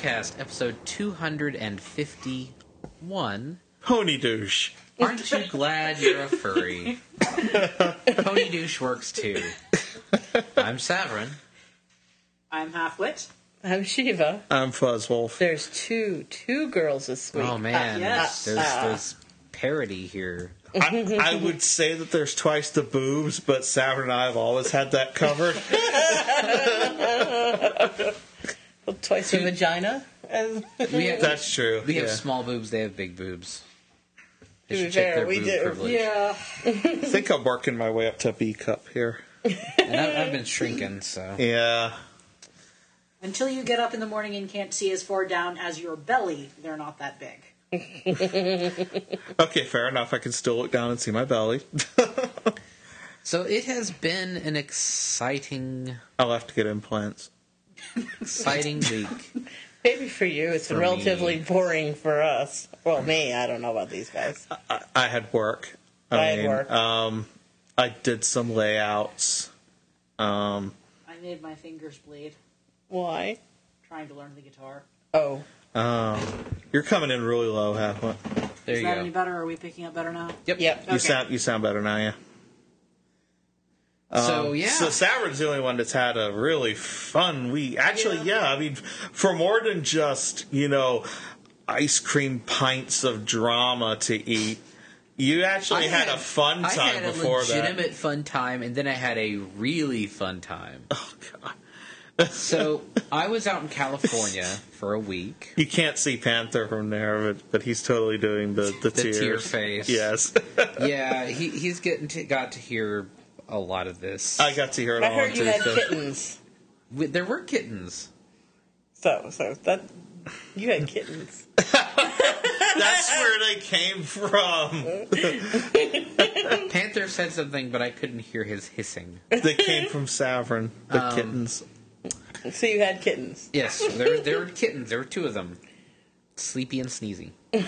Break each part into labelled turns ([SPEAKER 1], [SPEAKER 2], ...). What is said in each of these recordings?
[SPEAKER 1] Podcast, episode 251.
[SPEAKER 2] Pony douche.
[SPEAKER 1] Aren't you glad you're a furry? Pony douche works too. I'm Saverin.
[SPEAKER 3] I'm Halfwit.
[SPEAKER 4] I'm Shiva.
[SPEAKER 2] I'm Fuzzwolf.
[SPEAKER 4] There's two girls this week.
[SPEAKER 1] Oh man,
[SPEAKER 3] yes.
[SPEAKER 1] there's parody here.
[SPEAKER 2] I would say that there's twice the boobs, but Saverin and I have always had that covered.
[SPEAKER 4] Twice the vagina.
[SPEAKER 2] That's true.
[SPEAKER 1] We have small boobs, they have big boobs. They
[SPEAKER 4] To be
[SPEAKER 1] should check
[SPEAKER 4] fair,
[SPEAKER 1] their
[SPEAKER 4] we
[SPEAKER 1] boob
[SPEAKER 4] do.
[SPEAKER 1] privilege.
[SPEAKER 3] Yeah.
[SPEAKER 2] I think I'm working my way up to B cup here.
[SPEAKER 1] And I've been shrinking, so.
[SPEAKER 2] Yeah.
[SPEAKER 3] Until you get up in the morning and can't see as far down as your belly, they're not that big.
[SPEAKER 2] Okay, fair enough. I can still look down and see my belly.
[SPEAKER 1] So it has been an exciting
[SPEAKER 2] I'll have to get implants.
[SPEAKER 1] week.
[SPEAKER 4] Maybe for you, it's been
[SPEAKER 1] For
[SPEAKER 4] relatively
[SPEAKER 1] me.
[SPEAKER 4] boring for us. Well, me, I don't know about these guys.
[SPEAKER 2] I had work.
[SPEAKER 4] I had work.
[SPEAKER 2] I did some layouts.
[SPEAKER 3] I made my fingers bleed
[SPEAKER 4] Why?
[SPEAKER 3] trying to learn the guitar.
[SPEAKER 4] Oh,
[SPEAKER 2] You're coming in really low, Halfway.
[SPEAKER 1] There
[SPEAKER 3] Is
[SPEAKER 1] you
[SPEAKER 3] that
[SPEAKER 1] go.
[SPEAKER 3] any better? Are we picking up better now?
[SPEAKER 1] Yep.
[SPEAKER 4] yep.
[SPEAKER 2] You sound better now, yeah.
[SPEAKER 1] So, yeah.
[SPEAKER 2] So Saverin's the only one that's had a really fun week. Actually, yeah. I mean, for more than just, ice cream pints of drama to eat, you actually had a fun time
[SPEAKER 1] I had
[SPEAKER 2] before
[SPEAKER 1] a legitimate fun time, and then I had a really fun time.
[SPEAKER 2] Oh, God.
[SPEAKER 1] So, I was out in California for a week.
[SPEAKER 2] You can't see Panther from there, but he's totally doing the tears.
[SPEAKER 1] tear face.
[SPEAKER 2] Yes.
[SPEAKER 1] Yeah, he's got to hear a lot of this.
[SPEAKER 2] I got to hear it
[SPEAKER 4] I
[SPEAKER 2] all
[SPEAKER 4] heard
[SPEAKER 2] on
[SPEAKER 4] you had
[SPEAKER 2] Tuesday.
[SPEAKER 4] kittens.
[SPEAKER 1] There were kittens.
[SPEAKER 4] So that you had kittens.
[SPEAKER 2] That's where they came from.
[SPEAKER 1] Panther said something, but I couldn't hear his hissing.
[SPEAKER 2] They came from Saverin, the kittens.
[SPEAKER 4] So you had kittens.
[SPEAKER 1] Yes, there were kittens. There were two of them. Sleepy and Sneezy.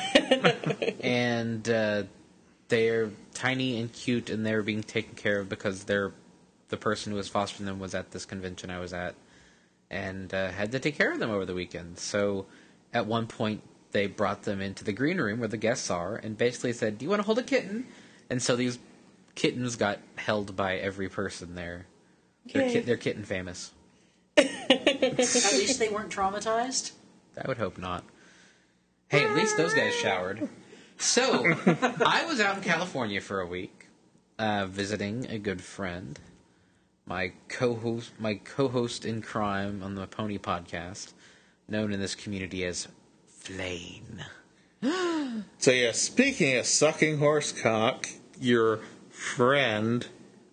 [SPEAKER 1] And they're tiny and cute, and they're being taken care of because the person who was fostering them was at this convention I was at, and had to take care of them over the weekend. So at one point, they brought them into the green room where the guests are, and basically said, "Do you want to hold a kitten?" And so these kittens got held by every person there. They're kitten famous.
[SPEAKER 3] At least they weren't traumatized.
[SPEAKER 1] I would hope not. Hey, at least those guys showered. So, I was out in California for a week, visiting a good friend, my co-host in crime on the Pony Podcast, known in this community as Flane.
[SPEAKER 2] So yeah, speaking of sucking horse cock, your friend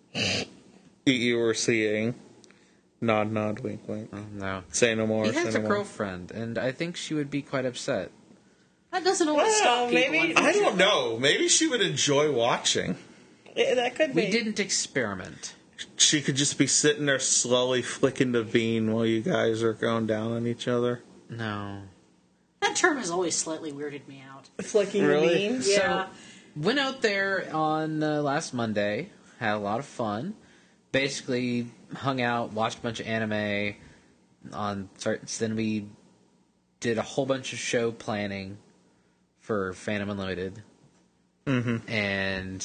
[SPEAKER 2] you were seeing, nod, wink, wink.
[SPEAKER 1] Oh, no.
[SPEAKER 2] Say no more.
[SPEAKER 1] He has
[SPEAKER 2] say
[SPEAKER 1] a
[SPEAKER 2] no more.
[SPEAKER 1] girlfriend, and I think she would be quite upset.
[SPEAKER 3] That doesn't always stop people.
[SPEAKER 4] maybe-
[SPEAKER 2] I don't know. Maybe she would enjoy watching.
[SPEAKER 4] Yeah, that could be.
[SPEAKER 1] We didn't experiment.
[SPEAKER 2] She could just be sitting there slowly flicking the bean while you guys are going down on each other.
[SPEAKER 1] No.
[SPEAKER 3] That term has always slightly weirded me out.
[SPEAKER 4] Flicking
[SPEAKER 2] Really?
[SPEAKER 4] the beans.
[SPEAKER 3] Yeah.
[SPEAKER 1] Went out there on last Monday, had a lot of fun. Basically, hung out, watched a bunch of anime. Then we did a whole bunch of show planning for Phantom Unlimited. Mm-hmm. And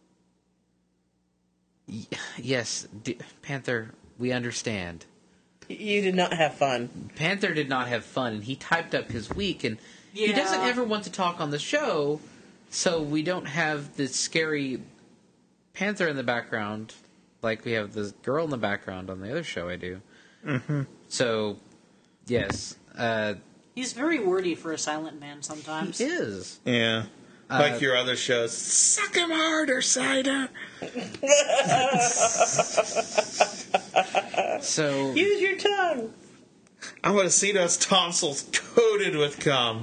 [SPEAKER 1] yes, Panther, we understand.
[SPEAKER 4] You did not have fun.
[SPEAKER 1] Panther did not have fun, and he typed up his week, and he
[SPEAKER 3] Yeah.
[SPEAKER 1] doesn't ever want to talk on the show, so we don't have this scary Panther in the background like we have the girl in the background on the other show I do. Mm-hmm. So, yes.
[SPEAKER 3] He's very wordy for a silent man sometimes.
[SPEAKER 1] He is.
[SPEAKER 2] Yeah. Like your other shows. Suck him harder, Cider.
[SPEAKER 1] So,
[SPEAKER 4] Use your tongue.
[SPEAKER 2] I want to see those tonsils coated with cum.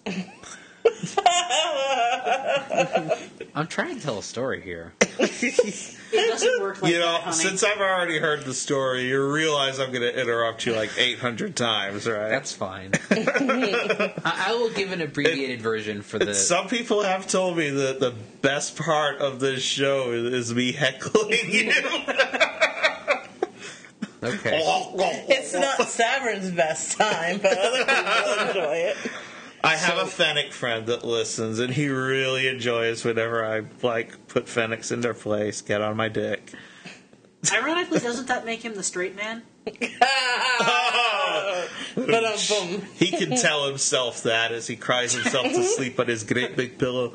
[SPEAKER 1] I'm trying to tell a story here.
[SPEAKER 3] It doesn't work like that, honey.
[SPEAKER 2] Since I've already heard the story, you realize I'm going to interrupt you like 800 times, right?
[SPEAKER 1] That's fine. I will give an abbreviated version for the...
[SPEAKER 2] Some people have told me that the best part of this show is me heckling you.
[SPEAKER 1] Okay.
[SPEAKER 4] It's not Savern's best time, but other people enjoy it.
[SPEAKER 2] I have a Fennec friend that listens, and he really enjoys whenever I put Fennecs in their place, get on my dick.
[SPEAKER 3] Ironically, doesn't that make him the straight man?
[SPEAKER 4] But boom.
[SPEAKER 2] He can tell himself that as he cries himself to sleep on his great big pillow.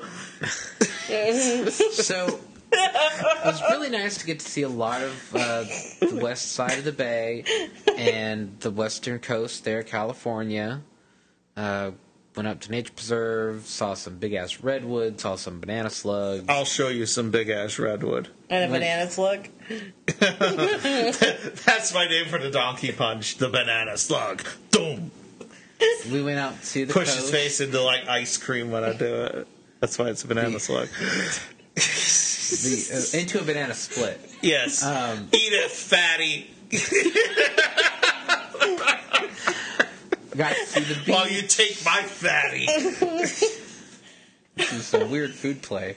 [SPEAKER 1] So it was really nice to get to see a lot of the west side of the bay and the western coast there, California. Went up to Nature Preserve, saw some big-ass redwood, saw some banana slugs.
[SPEAKER 2] I'll show you some big-ass redwood.
[SPEAKER 4] And a banana slug.
[SPEAKER 2] That's my name for the donkey punch, the banana slug. Boom!
[SPEAKER 1] We went out to the
[SPEAKER 2] Push
[SPEAKER 1] coast.
[SPEAKER 2] his face into, ice cream when I do it. That's why it's a banana slug.
[SPEAKER 1] Into a banana split.
[SPEAKER 2] Yes. Eat it, fatty.
[SPEAKER 1] Got to see the beach.
[SPEAKER 2] While you take my fatty.
[SPEAKER 1] This is some weird food play.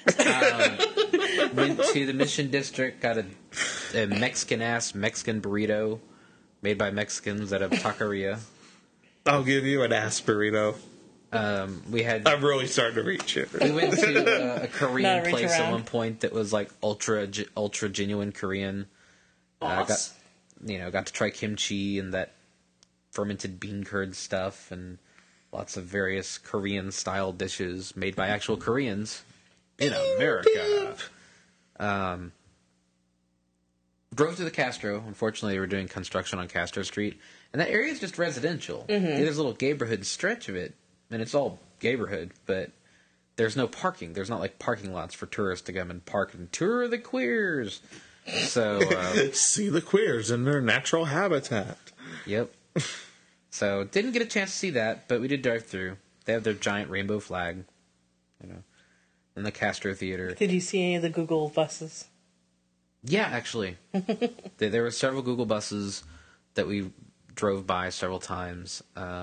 [SPEAKER 1] Went to the Mission District, got a Mexican-ass Mexican burrito made by Mexicans at a taqueria.
[SPEAKER 2] I'll give you an ass burrito.
[SPEAKER 1] We had.
[SPEAKER 2] I'm really starting to reach here.
[SPEAKER 1] We went to a Korean
[SPEAKER 4] Not a reach
[SPEAKER 1] place at
[SPEAKER 4] around.
[SPEAKER 1] one point that was ultra genuine Korean.
[SPEAKER 3] Boss.
[SPEAKER 1] Got to try kimchi and that fermented bean curd stuff and lots of various Korean style dishes made by actual Koreans in America. Drove to the Castro. Unfortunately, they were doing construction on Castro Street, and that area is just residential. There's a little neighborhood stretch of it, and it's all neighborhood, but there's no parking. There's not parking lots for tourists to come and park and tour the queers. So,
[SPEAKER 2] See the queers in their natural habitat.
[SPEAKER 1] yep. So, didn't get a chance to see that, but we did drive through. They have their giant rainbow flag, in the Castro Theater.
[SPEAKER 4] Did you see any of the Google buses?
[SPEAKER 1] Yeah, actually. There were several Google buses that we drove by several times.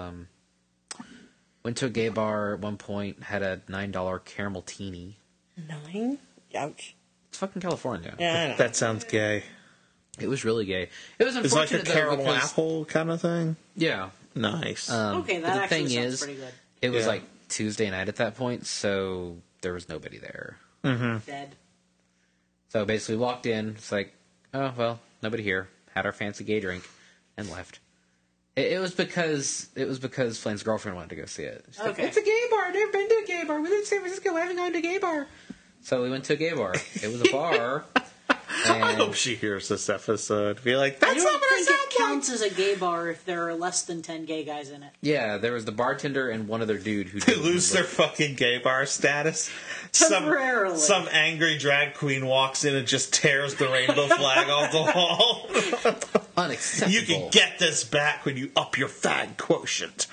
[SPEAKER 1] Went to a gay bar at one point, had a $9 caramel teeny.
[SPEAKER 4] 9? Ouch.
[SPEAKER 1] It's fucking California.
[SPEAKER 4] Yeah, I know.
[SPEAKER 2] That sounds gay.
[SPEAKER 1] It was really gay. It was
[SPEAKER 2] It's like a
[SPEAKER 1] unfortunate, though,
[SPEAKER 2] caramel
[SPEAKER 1] because...
[SPEAKER 2] apple kind of thing.
[SPEAKER 1] Yeah.
[SPEAKER 2] Nice.
[SPEAKER 3] Okay,
[SPEAKER 1] but
[SPEAKER 3] that
[SPEAKER 1] the
[SPEAKER 3] actually
[SPEAKER 1] thing
[SPEAKER 3] sounds
[SPEAKER 1] is,
[SPEAKER 3] pretty good.
[SPEAKER 1] it was
[SPEAKER 2] Yeah.
[SPEAKER 1] Tuesday night at that point, so there was nobody there.
[SPEAKER 3] Dead.
[SPEAKER 1] So basically walked in, it's oh, well, nobody here. Had our fancy gay drink, and left. It was because Flame's girlfriend wanted to go see it. She's like,
[SPEAKER 3] Okay.
[SPEAKER 1] it's a gay bar. I've never been to a gay bar. We live in San Francisco. I haven't gone to a gay bar. So we went to a gay bar. It was a bar.
[SPEAKER 2] I hope
[SPEAKER 1] And
[SPEAKER 2] she hears this episode. Be like, that's
[SPEAKER 3] I
[SPEAKER 2] not
[SPEAKER 3] don't
[SPEAKER 2] what I
[SPEAKER 3] think
[SPEAKER 2] sound
[SPEAKER 3] it
[SPEAKER 2] like.
[SPEAKER 3] counts as a gay bar if there are less than 10 gay guys in it.
[SPEAKER 1] yeah, there was the bartender and one other dude who
[SPEAKER 2] They lose their fucking gay bar status.
[SPEAKER 3] Temporarily.
[SPEAKER 2] Some angry drag queen walks in and just tears the rainbow flag off the wall.
[SPEAKER 1] unacceptable.
[SPEAKER 2] You can get this back when you up your fag quotient.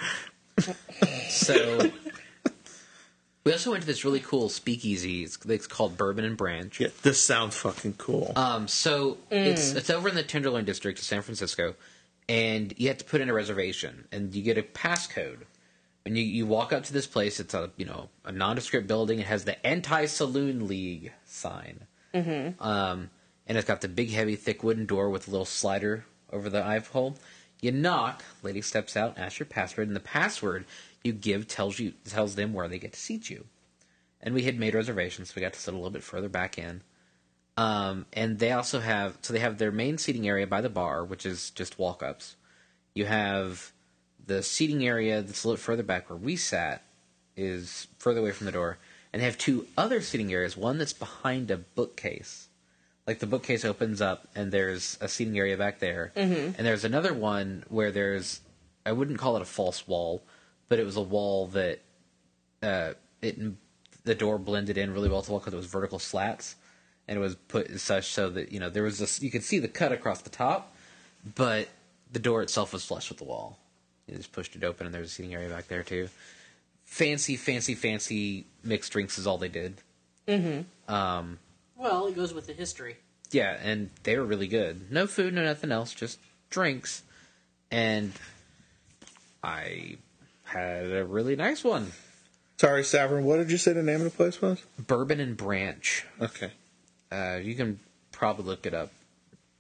[SPEAKER 1] So we also went to this really cool speakeasy. It's called Bourbon and Branch.
[SPEAKER 2] Yeah, this sounds fucking cool.
[SPEAKER 1] It's over in the Tenderloin district of San Francisco, and you have to put in a reservation, and you get a passcode. When you walk up to this place, it's a nondescript building. It has the Anti-Saloon League sign, and it's got the big, heavy, thick wooden door with a little slider over the eye hole. You knock, lady steps out, asks your password, and the password you give tells them where they get to seat you. And we had made reservations, so we got to sit a little bit further back in. And they also have their main seating area by the bar, which is just walk-ups. You have the seating area that's a little further back where we sat is further away from the door. And they have two other seating areas, one that's behind a bookcase. The bookcase opens up and there's a seating area back there. Mm-hmm. And there's another one where there's, I wouldn't call it a false wall, but it was a wall that the door blended in really well to the wall because it was vertical slats. And it was put as such so that, there was this, you could see the cut across the top, but the door itself was flush with the wall. You just pushed it open and there's a seating area back there too. Fancy, fancy, fancy mixed drinks is all they did. Mm-hmm.
[SPEAKER 3] Well, it goes with the history.
[SPEAKER 1] Yeah, and they were really good. No food, no nothing else, just drinks. And I had a really nice one.
[SPEAKER 2] Sorry, Savern, what did you say the name of the place was?
[SPEAKER 1] Bourbon and Branch.
[SPEAKER 2] Okay.
[SPEAKER 1] You can probably look it up.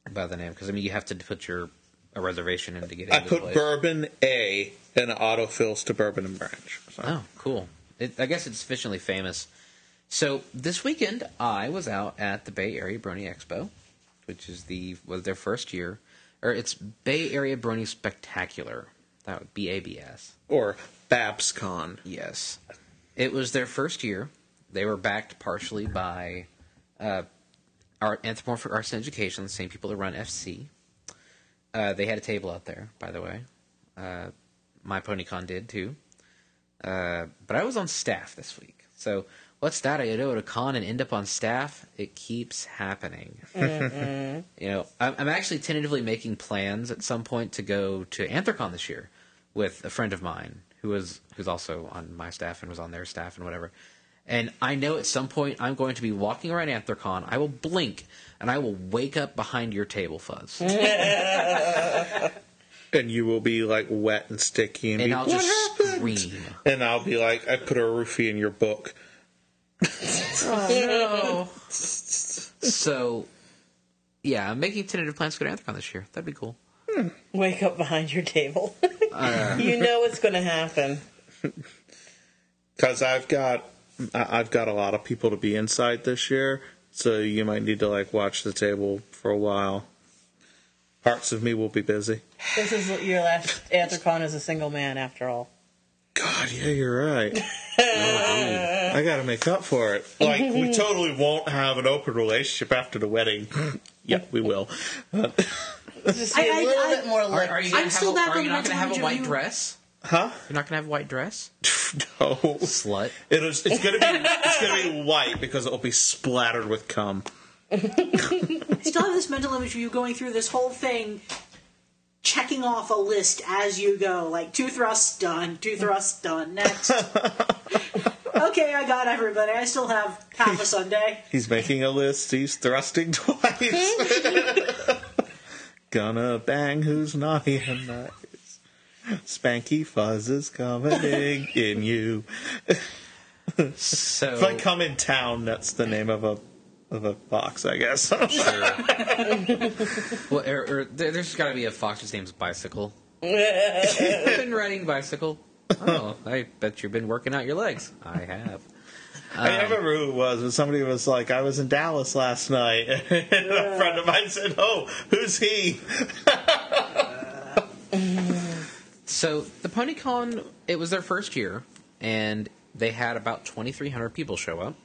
[SPEAKER 1] by the name, because I mean you have to put a reservation in to get
[SPEAKER 2] I
[SPEAKER 1] into the
[SPEAKER 2] put
[SPEAKER 1] place.
[SPEAKER 2] Bourbon A and it autofills to Bourbon and Branch. So.
[SPEAKER 1] Oh, cool. I guess it's sufficiently famous. So this weekend, I was out at the Bay Area Brony Expo, which was their first year, or it's Bay Area Brony Spectacular. That would be BABS.
[SPEAKER 2] Or BabsCon.
[SPEAKER 1] Yes, it was their first year. They were backed partially by our Anthropomorphic Arts and Education, the same people that run FC. They had a table out there, by the way. My PonyCon did too. But I was on staff this week. So what's that? I go to a con and end up on staff? It keeps happening. Mm-hmm. You know, I'm actually tentatively making plans at some point to go to Anthrocon this year with a friend of mine who's also on my staff and was on their staff and whatever. And I know at some point I'm going to be walking around Anthrocon. I will blink and I will wake up behind your table, Fuzz.
[SPEAKER 2] And you will be like wet and sticky and
[SPEAKER 1] I'll
[SPEAKER 2] what
[SPEAKER 1] just
[SPEAKER 2] happened?
[SPEAKER 1] scream.
[SPEAKER 2] And I'll be like, I put a roofie in your book.
[SPEAKER 1] Oh, no. So, yeah, I'm making tentative plans to go to Anthrocon this year. That'd be cool.
[SPEAKER 4] Wake up behind your table. You know what's going to happen.
[SPEAKER 2] Because I've got a lot of people to be inside this year, so you might need to like watch the table for a while. Parts of me will be busy.
[SPEAKER 4] This is your last Anthrocon as a single man, after all.
[SPEAKER 2] God, yeah, you're right. I got to make up for it. Like, we totally won't have an open relationship after the wedding. Yep, we will.
[SPEAKER 4] Just be a little bit more like.
[SPEAKER 1] Are you
[SPEAKER 3] I'm still back
[SPEAKER 1] are
[SPEAKER 3] on
[SPEAKER 1] you
[SPEAKER 3] the
[SPEAKER 1] not going to have a
[SPEAKER 3] mental
[SPEAKER 1] white
[SPEAKER 3] image of
[SPEAKER 1] dress?
[SPEAKER 2] Huh?
[SPEAKER 1] You're not going to have a white dress?
[SPEAKER 2] No.
[SPEAKER 1] Slut.
[SPEAKER 2] It's gonna be white because it'll be splattered with cum.
[SPEAKER 3] I still have this mental image of you going through this whole thing, checking off a list as you go. Like, 2 thrusts done, 2 thrusts done, next. Okay, I got everybody. I still have half a Sunday.
[SPEAKER 2] He's making a list. He's thrusting twice. Gonna bang who's naughty and nice. Spanky Fuzz is coming in you.
[SPEAKER 1] So,
[SPEAKER 2] If I come in town, that's the name of a box, I guess.
[SPEAKER 1] well, there's got to be a fox whose name's Bicycle. I've been riding bicycle. Oh, I bet you've been working out your legs. I have.
[SPEAKER 2] I remember who it was, but somebody was like, I was in Dallas last night. And a friend of mine said, oh, who's he?
[SPEAKER 1] So, the PonyCon, it was their first year, and they had about 2,300 people show up.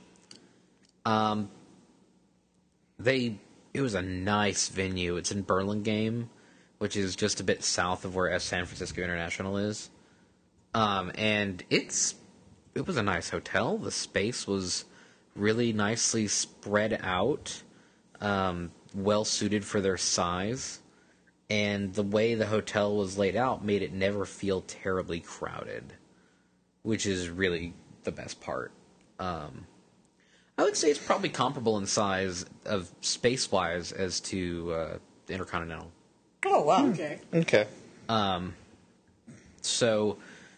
[SPEAKER 1] It was a nice venue. It's in Burlingame, which is just a bit south of where San Francisco International is. And it was a nice hotel. The space was really nicely spread out, well suited for their size. And the way the hotel was laid out made it never feel terribly crowded, which is really the best part. I would say it's probably comparable in size of space-wise as to the Intercontinental.
[SPEAKER 4] Oh, wow.
[SPEAKER 3] Okay.
[SPEAKER 1] So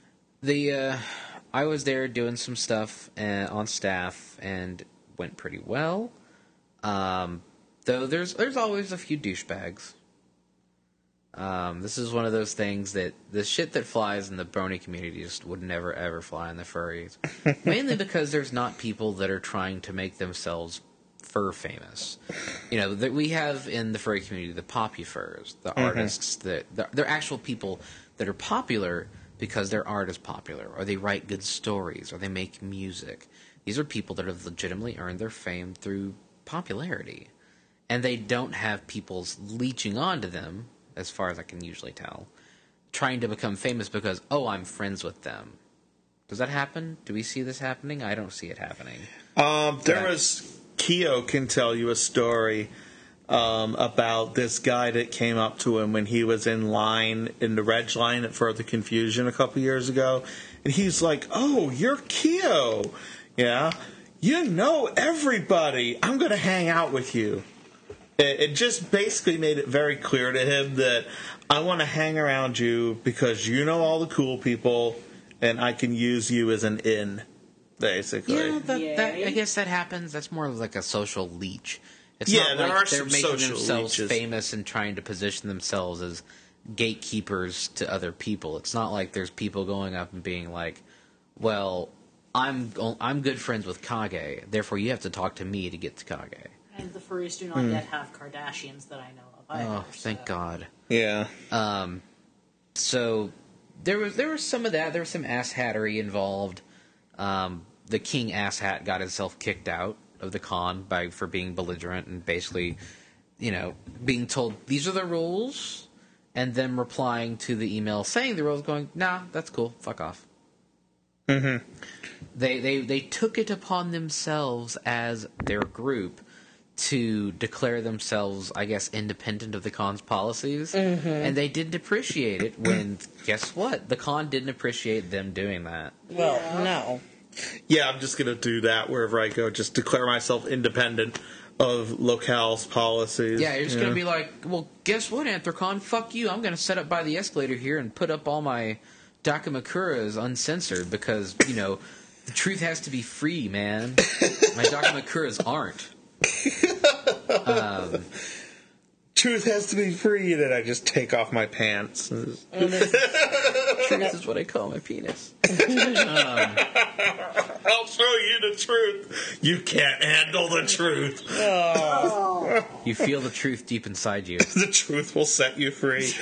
[SPEAKER 1] I was there doing some stuff on staff and went pretty well. Though there's always a few douchebags. This is one of those things that the shit that flies in the brony community just would never ever fly in the furries. Mainly because there's not people that are trying to make themselves fur famous. You know, that we have in the furry community the popufurs, the artists, they're actual people that are popular because their art is popular, or they write good stories, or they make music. These are people that have legitimately earned their fame through popularity. And they don't have people leeching onto them, as far as I can usually tell, trying to become famous because, oh, I'm friends with them. Does that happen? Do we see this happening? I don't see it happening.
[SPEAKER 2] Keo can tell you a story about this guy that came up to him when he was in line in the Reg line at Further Confusion a couple years ago. And he's like, oh, you're Keo. Yeah. You know everybody. I'm going to hang out with you. It just basically made it very clear to him that I want to hang around you because you know all the cool people and I can use you as an in, basically.
[SPEAKER 1] Yeah, I guess that happens. That's more of like a social leech It's
[SPEAKER 2] Yeah,
[SPEAKER 1] not
[SPEAKER 2] there
[SPEAKER 1] like
[SPEAKER 2] are
[SPEAKER 1] they're
[SPEAKER 2] some
[SPEAKER 1] making
[SPEAKER 2] social
[SPEAKER 1] themselves
[SPEAKER 2] reaches.
[SPEAKER 1] famous and trying to position themselves as gatekeepers to other people. It's not like there's people going up and being like, well, I'm good friends with Kage, therefore you have to talk to me to get to Kage.
[SPEAKER 3] And the furries do not yet have Kardashians that I know of either.
[SPEAKER 1] Oh, thank God.
[SPEAKER 2] Yeah.
[SPEAKER 1] So there was some of that. There was some asshattery involved. The king asshat got himself kicked out of the con for being belligerent and basically, being told these are the rules, and then replying to the email saying the rules, going, nah, that's cool, fuck off. Mm-hmm. They took it upon themselves as their group to declare themselves, I guess, independent of the con's policies, and they didn't appreciate it when, guess what? The con didn't appreciate them doing that.
[SPEAKER 4] Well,
[SPEAKER 3] Yeah.
[SPEAKER 4] no.
[SPEAKER 2] Yeah, I'm just going to do that wherever I go. Just declare myself independent of locale's policies.
[SPEAKER 1] Yeah, you're just going to be like, well, guess what, Anthrocon? Fuck you. I'm going to set up by the escalator here and put up all my Dakamakuras uncensored because, the truth has to be free, man. My Dakamakuras aren't.
[SPEAKER 2] Truth has to be free, and then I just take off my pants.
[SPEAKER 1] Truth is what I call my penis.
[SPEAKER 2] I'll show you the truth. You can't handle the truth.
[SPEAKER 1] You feel the truth deep inside you.
[SPEAKER 2] The truth will set you free.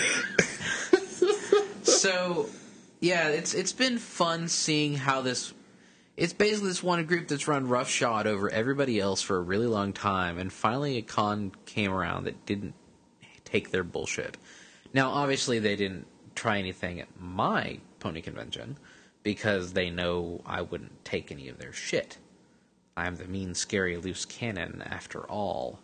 [SPEAKER 1] So, yeah, it's been fun seeing how this... It's basically this one group that's run roughshod over everybody else for a really long time, and finally a con came around that didn't take their bullshit. Now, obviously, they didn't try anything at my pony convention, because they know I wouldn't take any of their shit. I'm the mean, scary, loose cannon, after all.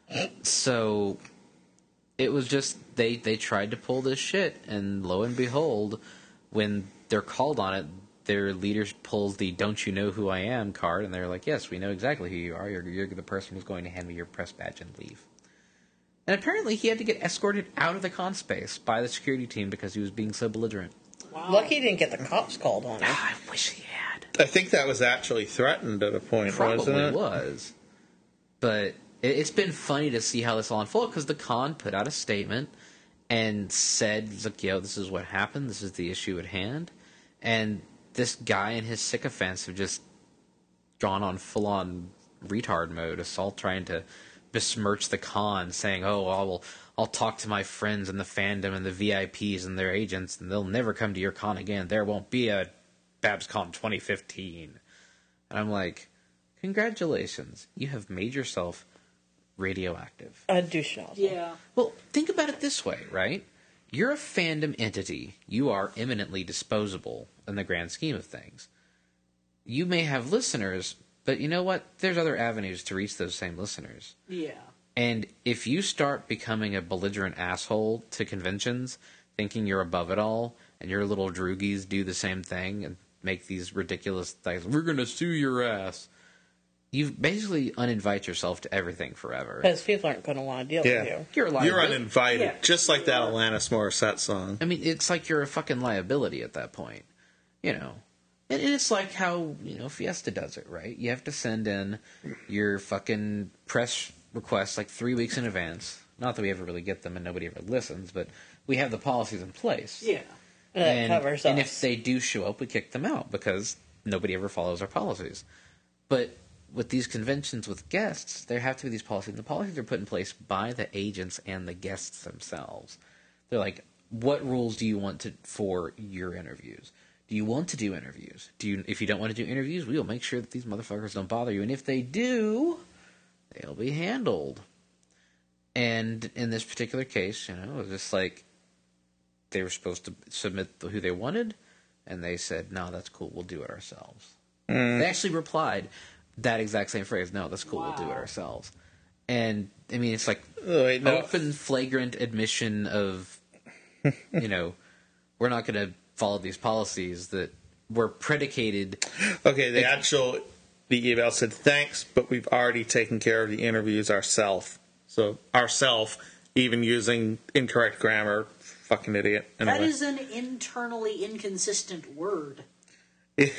[SPEAKER 1] So, it was just, they tried to pull this shit, and lo and behold, when they're called on it, their leader pulls the "Don't you know who I am" card, and they're like, yes, we know exactly who you are. You're the person who's going to hand me your press badge and leave. And apparently he had to get escorted out of the con space by the security team because he was being so belligerent.
[SPEAKER 3] Wow.
[SPEAKER 4] Lucky he didn't get the cops called on him.
[SPEAKER 1] I wish he had.
[SPEAKER 2] I think that was actually threatened at a point,
[SPEAKER 1] Probably
[SPEAKER 2] wasn't it?
[SPEAKER 1] was. But it's been funny to see how this all unfolded, because the con put out a statement and said, look, this is what happened, this is the issue at hand, and this guy and his sycophants have just gone on full-on retard mode, assault, trying to besmirch the con, saying, oh, I'll talk to my friends in the fandom and the VIPs and their agents, and they'll never come to your con again. There won't be a BabsCon 2015. And I'm like, congratulations. You have made yourself radioactive.
[SPEAKER 4] A douche nozzle.
[SPEAKER 3] Yeah.
[SPEAKER 1] Well, think about it this way, right? You're a fandom entity. You are eminently disposable in the grand scheme of things. You may have listeners, but you know what? There's other avenues to reach those same listeners.
[SPEAKER 3] Yeah.
[SPEAKER 1] And if you start becoming a belligerent asshole to conventions, thinking you're above it all, and your little droogies do the same thing and make these ridiculous things, we're going to sue your ass, you basically uninvite yourself to everything forever.
[SPEAKER 4] Because people aren't going to want to deal with
[SPEAKER 2] Yeah.
[SPEAKER 4] you.
[SPEAKER 1] You're a
[SPEAKER 2] You're
[SPEAKER 1] liability.
[SPEAKER 2] uninvited,
[SPEAKER 3] Yeah.
[SPEAKER 2] just like that Alanis Morissette song.
[SPEAKER 1] I mean, it's like you're a fucking liability at that point, And it's like how, Fiesta does it, right? You have to send in your fucking press requests like 3 weeks in advance. Not that we ever really get them and nobody ever listens, but we have the policies in place.
[SPEAKER 3] Yeah.
[SPEAKER 4] That covers
[SPEAKER 1] and
[SPEAKER 4] us.
[SPEAKER 1] if they do show up, we kick them out because nobody ever follows our policies. But with these conventions with guests, there have to be these policies. And the policies are put in place by the agents and the guests themselves. They're like, what rules do you want for your interviews? Do you want to do interviews? If you don't want to do interviews, we will make sure that these motherfuckers don't bother you. And if they do, they'll be handled. And in this particular case, it was just like they were supposed to submit who they wanted, and they said, no, that's cool, we'll do it ourselves. They actually replied that exact same phrase, no, that's cool, we'll do it
[SPEAKER 3] Wow.
[SPEAKER 1] ourselves. And, I mean, it's like
[SPEAKER 2] Wait, no.
[SPEAKER 1] open, flagrant admission of, we're not going to follow these policies that were predicated.
[SPEAKER 2] Okay, the email said, thanks, but we've already taken care of the interviews ourselves. So, ourself, even using incorrect grammar, fucking idiot. Anyway.
[SPEAKER 3] That is an internally inconsistent word.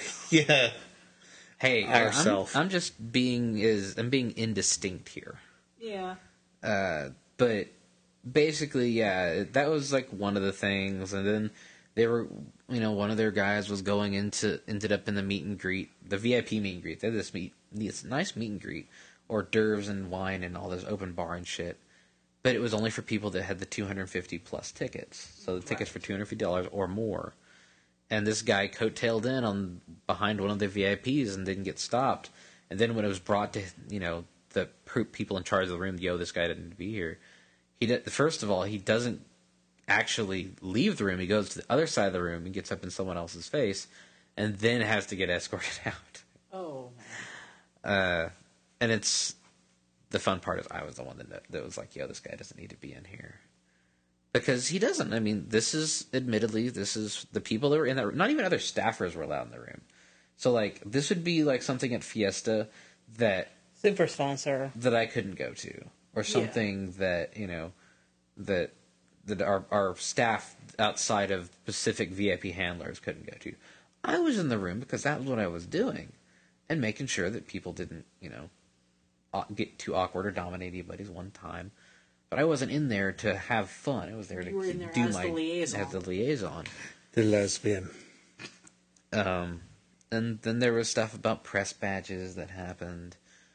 [SPEAKER 2] Yeah.
[SPEAKER 1] Hey,
[SPEAKER 2] Ourself.
[SPEAKER 1] I'm just being indistinct here.
[SPEAKER 3] Yeah.
[SPEAKER 1] But basically, yeah, that was like one of the things. And then they were, one of their guys was ended up in the meet and greet, the VIP meet and greet. They had this nice meet and greet, hors d'oeuvres and wine and all this open bar and shit. But it was only for people that had the 250 plus tickets. So the tickets for $250 or more. And this guy coattailed in behind one of the VIPs and didn't get stopped. And then when it was brought to, the people in charge of the room, this guy didn't need to be here. First of all, he doesn't actually leave the room. He goes to the other side of the room and gets up in someone else's face, and then has to get escorted out.
[SPEAKER 3] Oh.
[SPEAKER 1] And it's the fun part is I was the one that was like, this guy doesn't need to be in here. Because he doesn't. I mean, this is the people that were in that room. Not even other staffers were allowed in the room. So, like, this would be like something at Fiesta that...
[SPEAKER 4] Super sponsor.
[SPEAKER 1] That I couldn't go to. Or something that, that our staff outside of specific VIP handlers couldn't go to. I was in the room because that was what I was doing. And making sure that people didn't, get too awkward or dominate anybody's one time. But I wasn't in there to have fun. I was there to do
[SPEAKER 3] the liaison.
[SPEAKER 1] As the liaison.
[SPEAKER 2] The lesbian.
[SPEAKER 1] And then there was stuff about press badges that happened.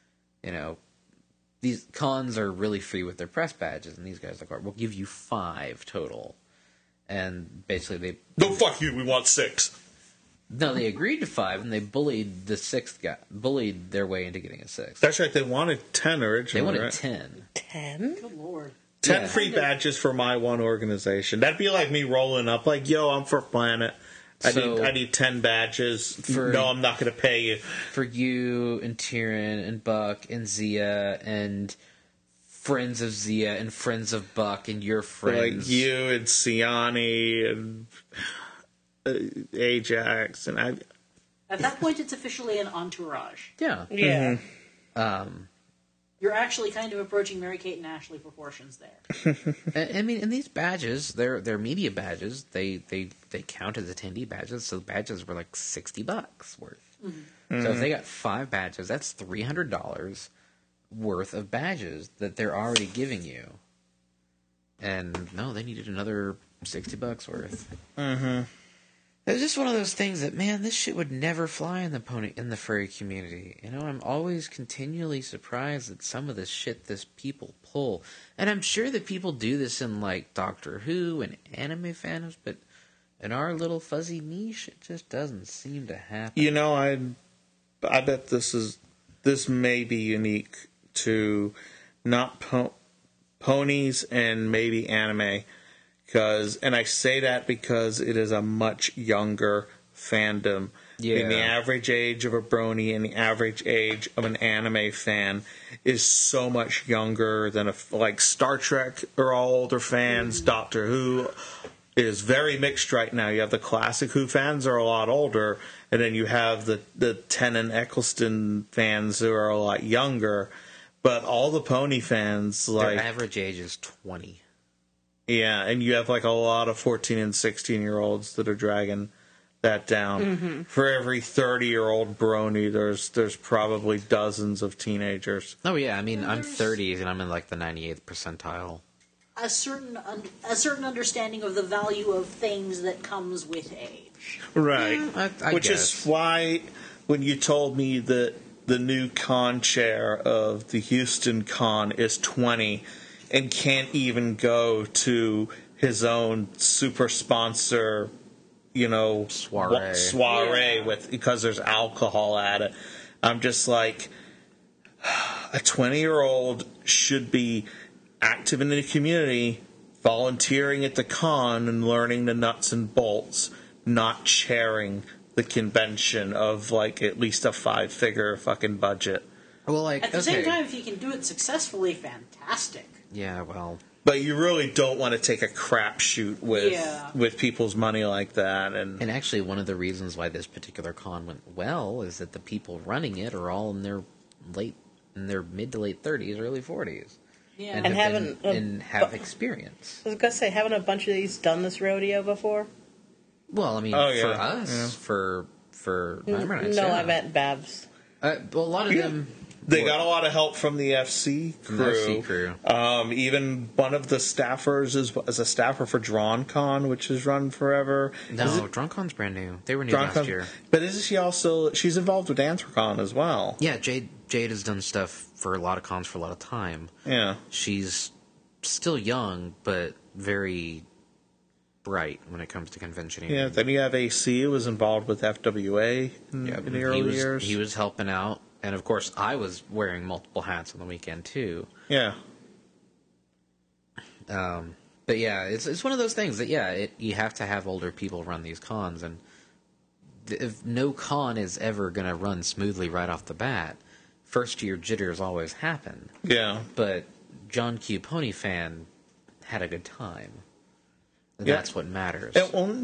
[SPEAKER 1] These cons are really free with their press badges, and these guys are like, we'll give you 5 total. And basically
[SPEAKER 2] No, fuck you, we want 6.
[SPEAKER 1] No, they agreed to 5, and they bullied the 6th guy. Bullied their way into getting a 6th.
[SPEAKER 2] That's right, they wanted 10 originally.
[SPEAKER 1] They wanted
[SPEAKER 2] right?
[SPEAKER 1] 10.
[SPEAKER 4] 10?
[SPEAKER 3] Good lord.
[SPEAKER 2] 10 free badges for my one organization. That'd be like me rolling up, like, yo, I'm for Planet. I need 10 badges. No, I'm not going to pay you.
[SPEAKER 1] For you and Tyrion and Buck and Zia and friends of Zia and friends of Buck and your friends.
[SPEAKER 2] Like you and Siani and Ajax and I.
[SPEAKER 3] At that point, it's officially an entourage.
[SPEAKER 1] Yeah.
[SPEAKER 4] Yeah.
[SPEAKER 1] Mm-hmm.
[SPEAKER 3] You're actually kind of approaching Mary-Kate and Ashley proportions there.
[SPEAKER 1] I mean, and these badges, they're media badges. They count as attendee badges, so the badges were like $60 worth. Mm-hmm. So if they got 5 badges, that's $300 worth of badges that they're already giving you. And no, they needed another $60 worth.
[SPEAKER 2] Mm-hmm.
[SPEAKER 1] It was just one of those things that, man, this shit would never fly in the furry community. I'm always continually surprised at some of this shit this people pull. And I'm sure that people do this in, like, Doctor Who and anime fandoms, but in our little fuzzy niche, it just doesn't seem to happen.
[SPEAKER 2] I bet this may be unique to not ponies and maybe anime. And I say that because it is a much younger fandom.
[SPEAKER 1] Yeah.
[SPEAKER 2] And the average age of a brony and the average age of an anime fan is so much younger than like Star Trek are all older fans. Mm-hmm. Doctor Who is very mixed right now. You have the classic Who fans are a lot older, and then you have the Tennant Eccleston fans who are a lot younger. But all the pony fans, like,
[SPEAKER 1] their average age is 20.
[SPEAKER 2] Yeah, and you have like a lot of 14 and 16-year-olds that are dragging that down. Mm-hmm. For every 30-year-old brony, there's probably dozens of teenagers.
[SPEAKER 1] Oh yeah, I mean, I'm 30 and I'm in like the 98th percentile.
[SPEAKER 3] A certain understanding of the value of things that comes with age.
[SPEAKER 2] Right.
[SPEAKER 1] I
[SPEAKER 2] Which
[SPEAKER 1] guess.
[SPEAKER 2] is why when you told me that the new con chair of the Houston con is 20 and can't even go to his own super sponsor, soiree because there's alcohol at it. I'm just like, a 20-year-old should be active in the community, volunteering at the con and learning the nuts and bolts, not chairing the convention of like at least a 5-figure fucking budget.
[SPEAKER 1] Well, like,
[SPEAKER 3] at the same time, if you can do it successfully, fantastic.
[SPEAKER 1] Yeah, well,
[SPEAKER 2] but you really don't want to take a crapshoot with people's money like that. And
[SPEAKER 1] actually, one of the reasons why this particular con went well is that the people running it are all in their mid to late 30s, early 40s.
[SPEAKER 3] Yeah,
[SPEAKER 1] and have experience.
[SPEAKER 4] I was gonna say, haven't a bunch of these done this rodeo before?
[SPEAKER 1] Well, I mean, for us, for
[SPEAKER 4] No, I meant Babs.
[SPEAKER 1] Well, a lot of them.
[SPEAKER 2] They got a lot of help from the FC crew.
[SPEAKER 1] From the FC crew.
[SPEAKER 2] Even one of the staffers is a staffer for DrawnCon, which has run forever.
[SPEAKER 1] No, DrawnCon's brand new. They were new last year.
[SPEAKER 2] But isn't she also... She's involved with Anthrocon as well.
[SPEAKER 1] Yeah, Jade has done stuff for a lot of cons for a lot of time.
[SPEAKER 2] Yeah.
[SPEAKER 1] She's still young, but very bright when it comes to conventioning.
[SPEAKER 2] Yeah, then you have AC, who was involved with FWA in the early years.
[SPEAKER 1] He was helping out. And, of course, I was wearing multiple hats on the weekend, too.
[SPEAKER 2] Yeah.
[SPEAKER 1] But, yeah, it's one of those things that, you have to have older people run these cons. And if no con is ever going to run smoothly right off the bat, first-year jitters always happen.
[SPEAKER 2] Yeah.
[SPEAKER 1] But John Q. Pony Fan had a good time. And
[SPEAKER 2] Yeah.
[SPEAKER 1] that's what matters.
[SPEAKER 2] And, well,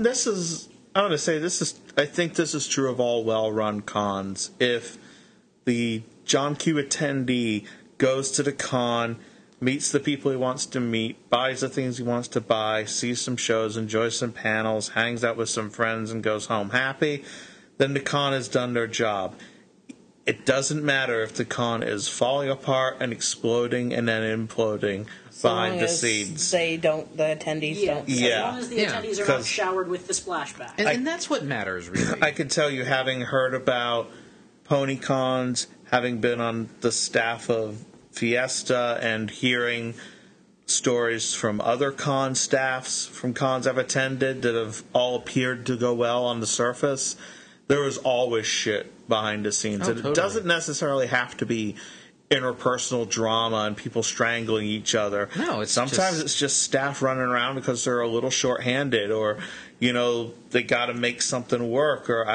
[SPEAKER 2] I want to say, I think this is true of all well-run cons. If the John Q attendee goes to the con, meets the people he wants to meet, buys the things he wants to buy, sees some shows, enjoys some panels, hangs out with some friends, and goes home happy, then the con has done their job. It doesn't matter if the con is falling apart and exploding and then imploding behind the scenes.
[SPEAKER 4] The attendees don't.
[SPEAKER 2] Yeah.
[SPEAKER 3] As long as the
[SPEAKER 1] Yeah.
[SPEAKER 3] attendees are not showered with the splashback.
[SPEAKER 1] And that's what matters, really.
[SPEAKER 2] I can tell you, having heard about pony cons, having been on the staff of Fiesta, and hearing stories from other con staffs from cons I've attended that have all appeared to go well on the surface, there was always shit behind the scenes.
[SPEAKER 1] Oh,
[SPEAKER 2] And
[SPEAKER 1] totally.
[SPEAKER 2] it doesn't necessarily have to be interpersonal drama and people strangling each other.
[SPEAKER 1] No, it's
[SPEAKER 2] sometimes it's just staff running around because they're a little short-handed, or they got to make something work. Or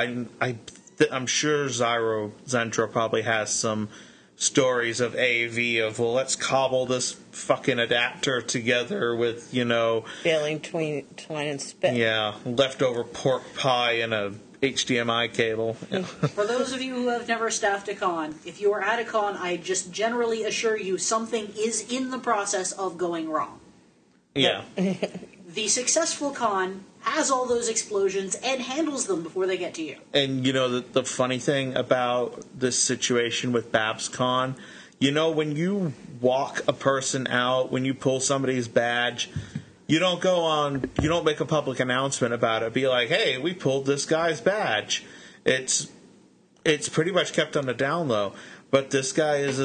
[SPEAKER 2] I'm sure Zentra probably has some stories of AV of, well, let's cobble this fucking adapter together with
[SPEAKER 4] Failing twine and spit.
[SPEAKER 2] leftover pork pie and a HDMI cable. Yeah.
[SPEAKER 3] For those of you who have never staffed a con, if you are at a con, I just generally assure you something is in the process of going wrong.
[SPEAKER 2] Yeah.
[SPEAKER 3] The successful con has all those explosions and handles them before they get to you.
[SPEAKER 2] And the funny thing about this situation with BabsCon, when you walk a person out, when you pull somebody's badge, you don't make a public announcement about it. Be like, hey, we pulled this guy's badge. It's pretty much kept on the down low. But this guy is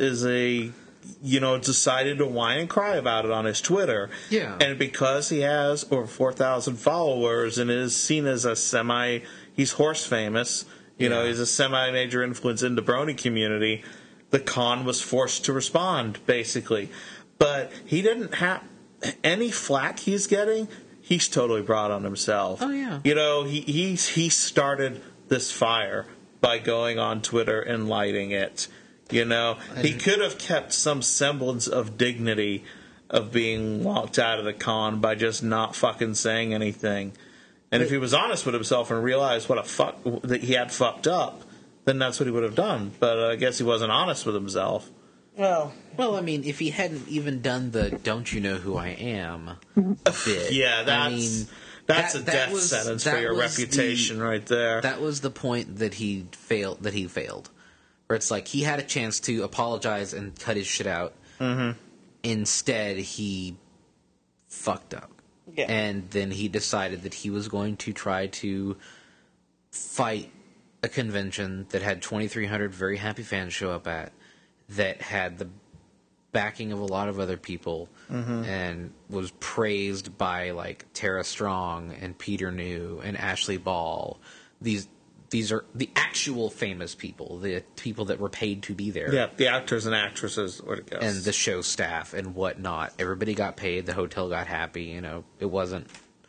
[SPEAKER 2] decided to whine and cry about it on his Twitter.
[SPEAKER 1] Yeah.
[SPEAKER 2] And because he has over 4,000 followers and is seen as he's horse famous, he's a semi-major influence in the Brony community, the con was forced to respond, basically. But he didn't have any flack he's getting, he's totally brought on himself.
[SPEAKER 1] Oh, yeah.
[SPEAKER 2] He started this fire by going on Twitter and lighting it. He could have kept some semblance of dignity of being walked out of the con by just not fucking saying anything. And if he was honest with himself and realized that he had fucked up, then that's what he would have done. But I guess he wasn't honest with himself.
[SPEAKER 4] Well,
[SPEAKER 1] I mean, if he hadn't even done the "Don't you know who I am" bit,
[SPEAKER 2] Yeah, that's a death sentence for your reputation right there.
[SPEAKER 1] That was the point that he failed. Where it's like he had a chance to apologize and cut his shit out.
[SPEAKER 2] Mm-hmm.
[SPEAKER 1] Instead, he fucked up.
[SPEAKER 4] Yeah.
[SPEAKER 1] And then he decided that he was going to try to fight a convention that had 2,300 very happy fans show up at, that had the backing of a lot of other people, and was praised by like Tara Strong and Peter New and Ashley Ball. These are the actual famous people, the people that were paid to be there.
[SPEAKER 2] Yeah, the actors and actresses, what it goes.
[SPEAKER 1] And the show staff and whatnot. Everybody got paid. The hotel got happy. It wasn't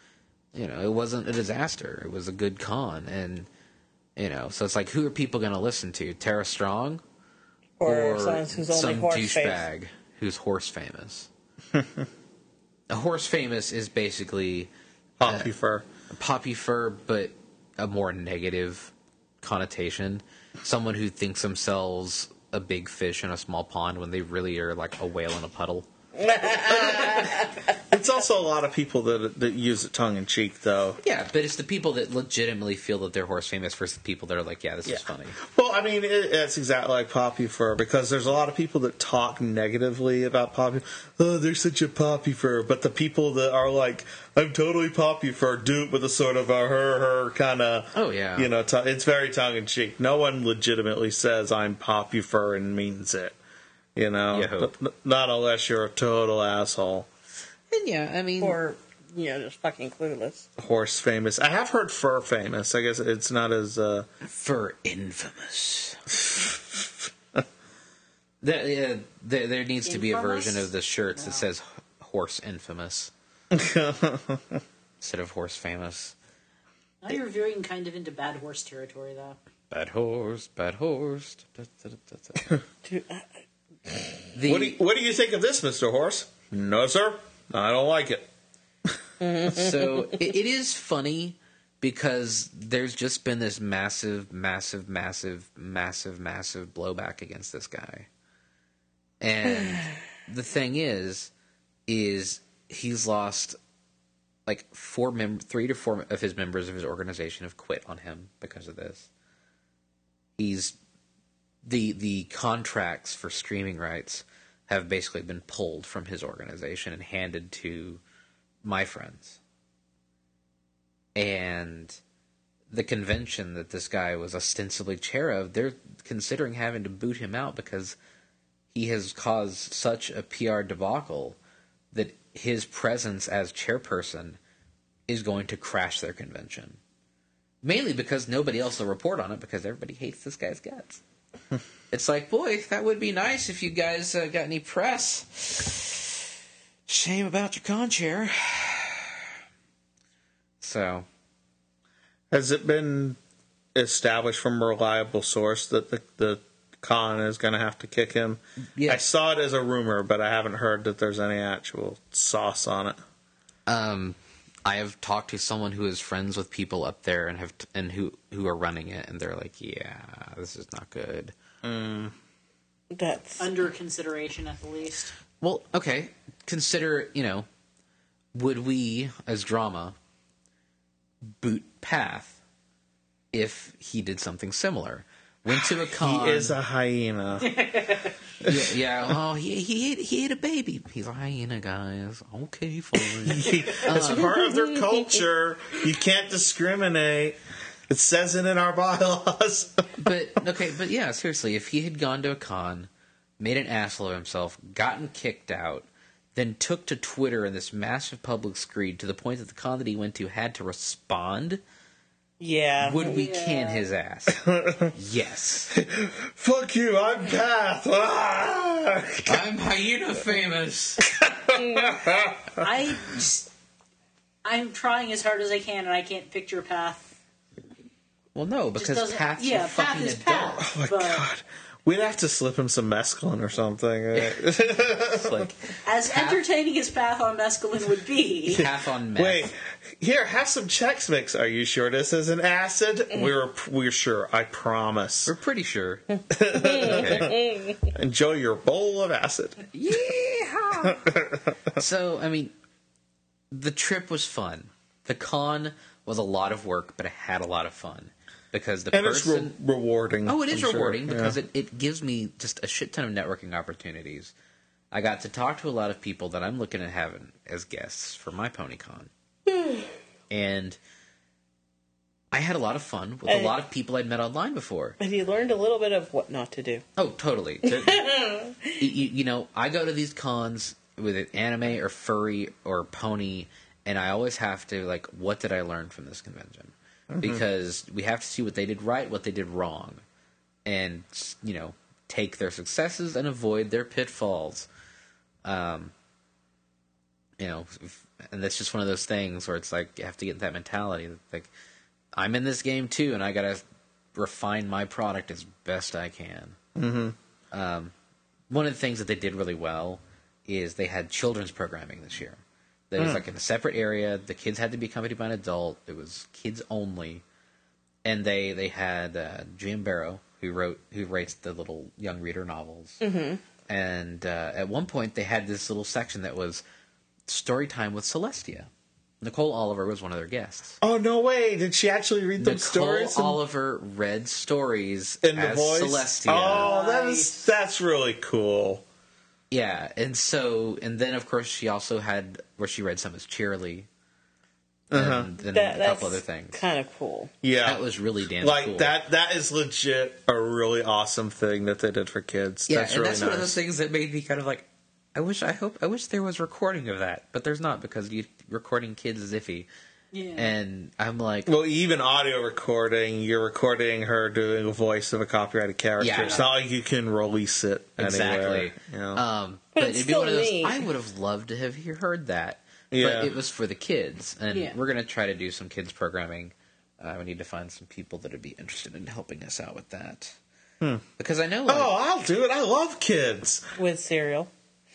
[SPEAKER 1] a disaster. It was a good con. And, so it's like, who are people going to listen to? Tara Strong?
[SPEAKER 4] or someone who's only
[SPEAKER 1] some
[SPEAKER 4] horse
[SPEAKER 1] douchebag who's horse famous? A horse famous is basically
[SPEAKER 2] Poppy fur.
[SPEAKER 1] poppy fur, but a more negative connotation. Someone who thinks themselves a big fish in a small pond when they really are like a whale in a puddle.
[SPEAKER 2] It's also a lot of people that use it tongue in cheek, though.
[SPEAKER 1] Yeah, but it's the people that legitimately feel that they're horse famous versus the people that are like, yeah, this is funny.
[SPEAKER 2] Well, I mean, it's exactly like Poppy Fur, because there's a lot of people that talk negatively about Poppy. Oh, they're such a Poppy Fur. But the people that are like, I'm totally Poppy Fur, do it with a sort of a her kind of,
[SPEAKER 1] Oh, yeah.
[SPEAKER 2] you know, it's very tongue in cheek. No one legitimately says I'm Poppy Fur and means it. You know,
[SPEAKER 1] You hope.
[SPEAKER 2] Not unless you're a total asshole.
[SPEAKER 1] And yeah, I mean,
[SPEAKER 4] Or, just fucking clueless.
[SPEAKER 2] Horse famous. I have heard fur famous. I guess it's not as.
[SPEAKER 1] for infamous. There needs to be a
[SPEAKER 3] Infamous?
[SPEAKER 1] version of the shirts that says horse infamous instead of horse famous.
[SPEAKER 3] Now you're veering kind of into bad horse territory, though.
[SPEAKER 1] Bad horse, bad horse.
[SPEAKER 4] Dude,
[SPEAKER 2] What do you think of this, Mr. Horse? No, sir. I don't like it.
[SPEAKER 1] So it is funny because there's just been this massive blowback against this guy. And the thing is he's lost like 3 to 4 of his members of his organization have quit on him because of this. He's the contracts for streaming rights have basically been pulled from his organization and handed to my friends. And the convention that this guy was ostensibly chair of, they're considering having to boot him out because he has caused such a PR debacle that his presence as chairperson is going to crash their convention. Mainly because nobody else will report on it because everybody hates this guy's guts. It's like, boy, that would be nice if you guys got any press. Shame about your con chair. So,
[SPEAKER 2] Has it been established from a reliable source that the con is going to have to kick him?
[SPEAKER 1] yeah.
[SPEAKER 2] I saw it as a rumor, but I haven't heard that there's any actual sauce on it.
[SPEAKER 1] I have talked to someone who is friends with people up there and who are running it, and they're like, yeah, this is not good.
[SPEAKER 4] that's
[SPEAKER 3] Under consideration, at the least.
[SPEAKER 1] Well, okay. Consider, would we, as drama, boot Path if he did something similar? Went to a con.
[SPEAKER 2] He is a hyena.
[SPEAKER 1] Yeah. Oh, he ate a baby. He's a hyena, guys. Okay, fine.
[SPEAKER 2] It's part of their culture. You can't discriminate. It says it in our bylaws.
[SPEAKER 1] But yeah, seriously, if he had gone to a con, made an asshole of himself, gotten kicked out, then took to Twitter in this massive public screed to the point that the con that he went to had to respond, would we can his ass? Yes.
[SPEAKER 2] Fuck you, I'm Path. Ah!
[SPEAKER 1] I'm hyena famous.
[SPEAKER 3] I'm trying as hard as I can, and I can't picture Path.
[SPEAKER 1] Well, no,
[SPEAKER 3] Just
[SPEAKER 1] because
[SPEAKER 3] doesn't-
[SPEAKER 1] Path's
[SPEAKER 3] yeah,
[SPEAKER 1] a fucking
[SPEAKER 3] Path is
[SPEAKER 1] adult.
[SPEAKER 3] Path.
[SPEAKER 2] Oh my
[SPEAKER 3] But
[SPEAKER 2] god. We'd have to slip him some mescaline or something.
[SPEAKER 1] It's like
[SPEAKER 3] as entertaining as Path on mescaline would be,
[SPEAKER 1] Path on meth.
[SPEAKER 2] Wait, here, have some Chex Mix. Are you sure this isn't acid? We're sure. I promise.
[SPEAKER 1] We're pretty sure. Okay.
[SPEAKER 2] Enjoy your bowl of acid.
[SPEAKER 1] Yeah. So, I mean, the trip was fun. The con was a lot of work, but it had a lot of fun because the
[SPEAKER 2] And
[SPEAKER 1] person.
[SPEAKER 2] it's rewarding.
[SPEAKER 1] Oh, it is
[SPEAKER 2] I'm sure.
[SPEAKER 1] rewarding because
[SPEAKER 2] Yeah.
[SPEAKER 1] it gives me just a shit ton of networking opportunities. I got to talk to a lot of people that I'm looking at having as guests for my PonyCon. And I had a lot of fun with a lot of people I'd met online before.
[SPEAKER 4] And you learned a little bit of what not to do.
[SPEAKER 1] Oh, totally. I go to these cons with an anime or furry or pony, and I always have to, like, what did I learn from this convention? Because we have to see what they did right, what they did wrong, and, take their successes and avoid their pitfalls. And that's just one of those things where it's like, you have to get that mentality. Like, I'm in this game too, and I gotta refine my product as best I can. Mm-hmm. One of the things that they did really well is they had children's programming this year. There was like in a separate area. The kids had to be accompanied by an adult. It was kids only, and they had Jim Barrow who writes the little young reader novels, And at one point, they had this little section that was story time with Celestia. Nicole Oliver was one of their guests.
[SPEAKER 2] Oh, no way. Did she actually read those stories?
[SPEAKER 1] Nicole Oliver read stories
[SPEAKER 2] in the
[SPEAKER 1] as
[SPEAKER 2] voice?
[SPEAKER 1] Celestia.
[SPEAKER 2] Oh,
[SPEAKER 3] Nice.
[SPEAKER 2] that's really cool.
[SPEAKER 1] Yeah, and then, of course, she also had where she read some as Cheerily. And then a couple other things.
[SPEAKER 4] Kind of cool.
[SPEAKER 2] Yeah.
[SPEAKER 1] That was really damn
[SPEAKER 2] like
[SPEAKER 1] cool.
[SPEAKER 2] that is legit a really awesome thing that they did for kids.
[SPEAKER 1] Yeah,
[SPEAKER 2] that's
[SPEAKER 1] and
[SPEAKER 2] really
[SPEAKER 1] that's
[SPEAKER 2] nice.
[SPEAKER 1] one of those things that made me kind of like, I wish there was recording of that, but there's not because recording kids is iffy.
[SPEAKER 3] Yeah.
[SPEAKER 1] And I'm like,
[SPEAKER 2] Well, even audio recording, you're recording her doing a voice of a copyrighted character.
[SPEAKER 1] Yeah.
[SPEAKER 2] It's not like you can release it
[SPEAKER 1] exactly.
[SPEAKER 2] anywhere. You know?
[SPEAKER 1] But
[SPEAKER 4] it's
[SPEAKER 1] it'd be one of those.
[SPEAKER 4] still neat.
[SPEAKER 1] I would have loved to have heard that.
[SPEAKER 2] Yeah.
[SPEAKER 1] But it was for the kids, and
[SPEAKER 3] Yeah.
[SPEAKER 1] we're gonna try to do some kids programming. We need to find some people that would be interested in helping us out with that. Because I know, like,
[SPEAKER 2] Oh, I'll do it. I love kids.
[SPEAKER 4] With cereal.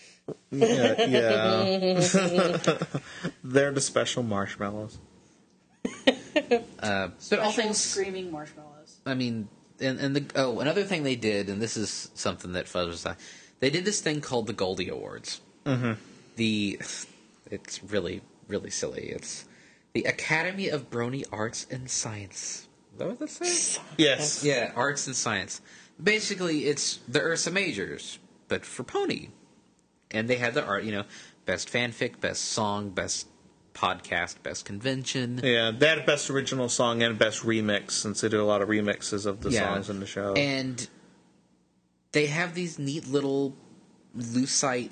[SPEAKER 2] Yeah. They're the special marshmallows.
[SPEAKER 1] but all
[SPEAKER 3] Special
[SPEAKER 1] things.
[SPEAKER 3] screaming marshmallows.
[SPEAKER 1] I mean, another thing they did, and this is something that Fuzz was like, they did this thing called the Goldie Awards. Mm-hmm. It's really, really silly. It's the Academy of Brony Arts and Science. Is that what that says?
[SPEAKER 2] Yes.
[SPEAKER 1] Yeah, arts and science. Basically, it's the Ursa Majors, but for Pony. And they had the art, best fanfic, best song, best podcast, best convention.
[SPEAKER 2] Yeah, they had best original song and best remix, since they do a lot of remixes of the songs in the show.
[SPEAKER 1] And they have these neat little lucite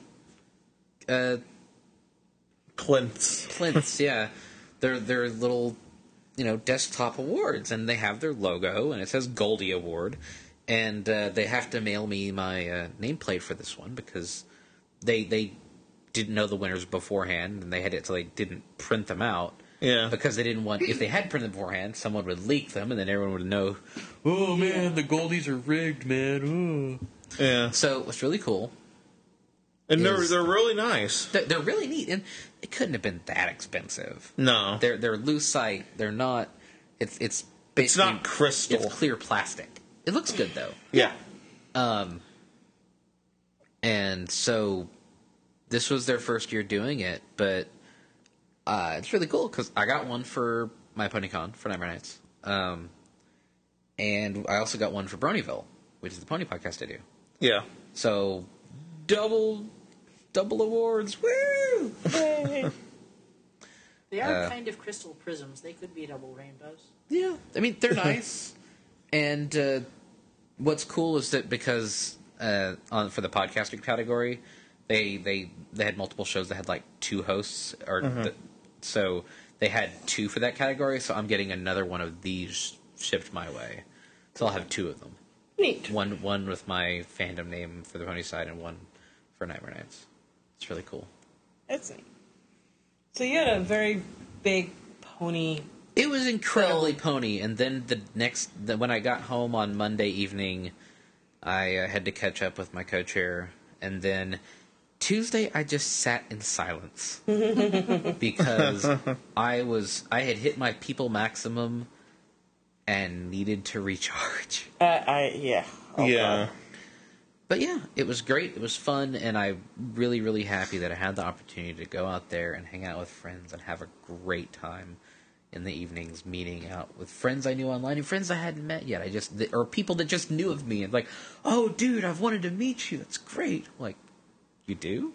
[SPEAKER 1] plinths, yeah. They're little, desktop awards, and they have their logo, and it says Goldie Award, and they have to mail me my nameplate for this one because they didn't know the winners beforehand, and they had it so they didn't print them out.
[SPEAKER 2] Yeah.
[SPEAKER 1] Because they didn't want, if they had printed them beforehand, someone would leak them, and then everyone would know, oh man, the Goldies are rigged, man. Oh.
[SPEAKER 2] Yeah.
[SPEAKER 1] So what's really cool,
[SPEAKER 2] And they're
[SPEAKER 1] is-
[SPEAKER 2] really nice.
[SPEAKER 1] they're really neat, and it couldn't have been that expensive.
[SPEAKER 2] No.
[SPEAKER 1] They're lucite. They're not. It's
[SPEAKER 2] It's
[SPEAKER 1] basically
[SPEAKER 2] not crystal.
[SPEAKER 1] It's clear plastic. It looks good though.
[SPEAKER 2] Yeah.
[SPEAKER 1] And so this was their first year doing it, but it's really cool because I got one for my PonyCon for Nightmare Nights, and I also got one for Bronyville, which is the pony podcast I do.
[SPEAKER 2] Yeah.
[SPEAKER 1] So double awards. Woo!
[SPEAKER 4] Yay.
[SPEAKER 3] They are kind of crystal prisms. They could be double rainbows.
[SPEAKER 1] Yeah, I mean they're nice, and what's cool is that because for the podcasting category, they had multiple shows that had like two hosts, so they had two for that category. So I'm getting another one of these shipped my way, so I'll have two of them.
[SPEAKER 4] Neat.
[SPEAKER 1] One with my fandom name for the pony side, and one for Nightmare Nights. It's really cool.
[SPEAKER 4] That's neat. So you had a very big pony.
[SPEAKER 1] It was incredibly pony, and then when I got home on Monday evening, I had to catch up with my co-chair, and then Tuesday I just sat in silence because I had hit my people maximum and needed to recharge.
[SPEAKER 4] Yeah. Oh,
[SPEAKER 2] Yeah.
[SPEAKER 4] God.
[SPEAKER 1] But yeah, it was great. It was fun, and I'm really, really happy that I had the opportunity to go out there and hang out with friends and have a great time in the evenings, meeting out with friends I knew online and friends I hadn't met yet. Or people that just knew of me and like, oh, dude, I've wanted to meet you. It's great. I'm like, you do?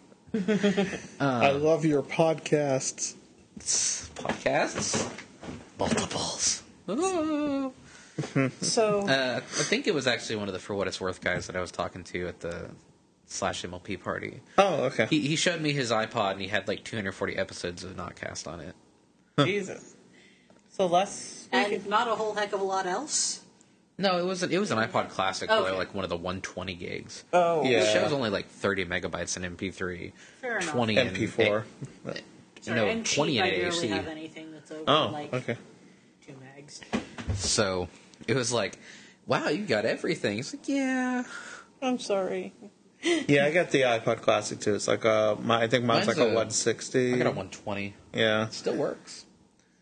[SPEAKER 2] I love your podcasts.
[SPEAKER 1] Podcasts? Multiples. Oh.
[SPEAKER 4] So
[SPEAKER 1] I think it was actually one of the For What It's Worth guys that I was talking to at the /MLP party.
[SPEAKER 2] Oh, okay.
[SPEAKER 1] He showed me his iPod and he had like 240 episodes of Notcast on it.
[SPEAKER 4] Jesus. So less.
[SPEAKER 3] And not a whole heck of a lot else.
[SPEAKER 1] No, it was an iPod Classic,
[SPEAKER 3] Okay.
[SPEAKER 1] like one of the 120 gigs.
[SPEAKER 4] Oh,
[SPEAKER 2] Yeah.
[SPEAKER 1] The show's only like 30 megabytes in MP3,
[SPEAKER 3] Fair enough.
[SPEAKER 1] 20
[SPEAKER 2] MP4.
[SPEAKER 3] Sorry, and
[SPEAKER 1] 20
[SPEAKER 3] cheap,
[SPEAKER 1] in
[SPEAKER 3] I barely have
[SPEAKER 1] AAC.
[SPEAKER 3] anything that's over
[SPEAKER 2] Oh,
[SPEAKER 3] like
[SPEAKER 2] okay.
[SPEAKER 3] 2 megs.
[SPEAKER 1] So it was like, wow, you got everything. It's like, yeah.
[SPEAKER 4] I'm sorry.
[SPEAKER 2] Yeah, I got the iPod Classic too. It's like I think mine's like a 160.
[SPEAKER 1] I got a 120.
[SPEAKER 2] Yeah.
[SPEAKER 1] It still works.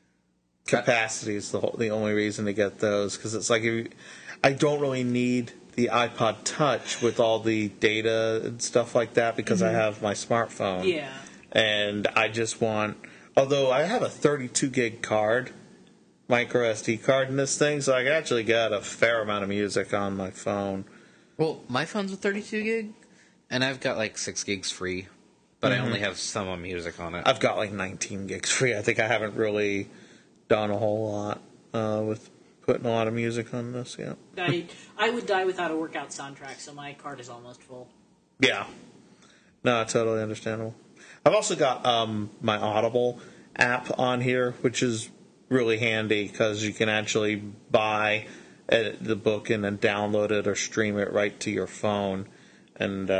[SPEAKER 2] Capacity is the only reason to get those, because it's like I don't really need the iPod Touch with all the data and stuff like that because I have my smartphone.
[SPEAKER 3] Yeah.
[SPEAKER 2] And I just want, although I have a 32 gig card, micro SD card in this thing, so I actually got a fair amount of music on my phone.
[SPEAKER 1] Well, my phone's a 32 gig, and I've got like 6 gigs free, but I only have some music on it.
[SPEAKER 2] I've got like 19 gigs free. I think I haven't really done a whole lot with putting a lot of music on this yet.
[SPEAKER 3] I would die without a workout soundtrack, so my card is almost full.
[SPEAKER 2] Yeah. No, totally understandable. I've also got my Audible app on here, which is really handy because you can actually buy the book and then download it or stream it right to your phone. And,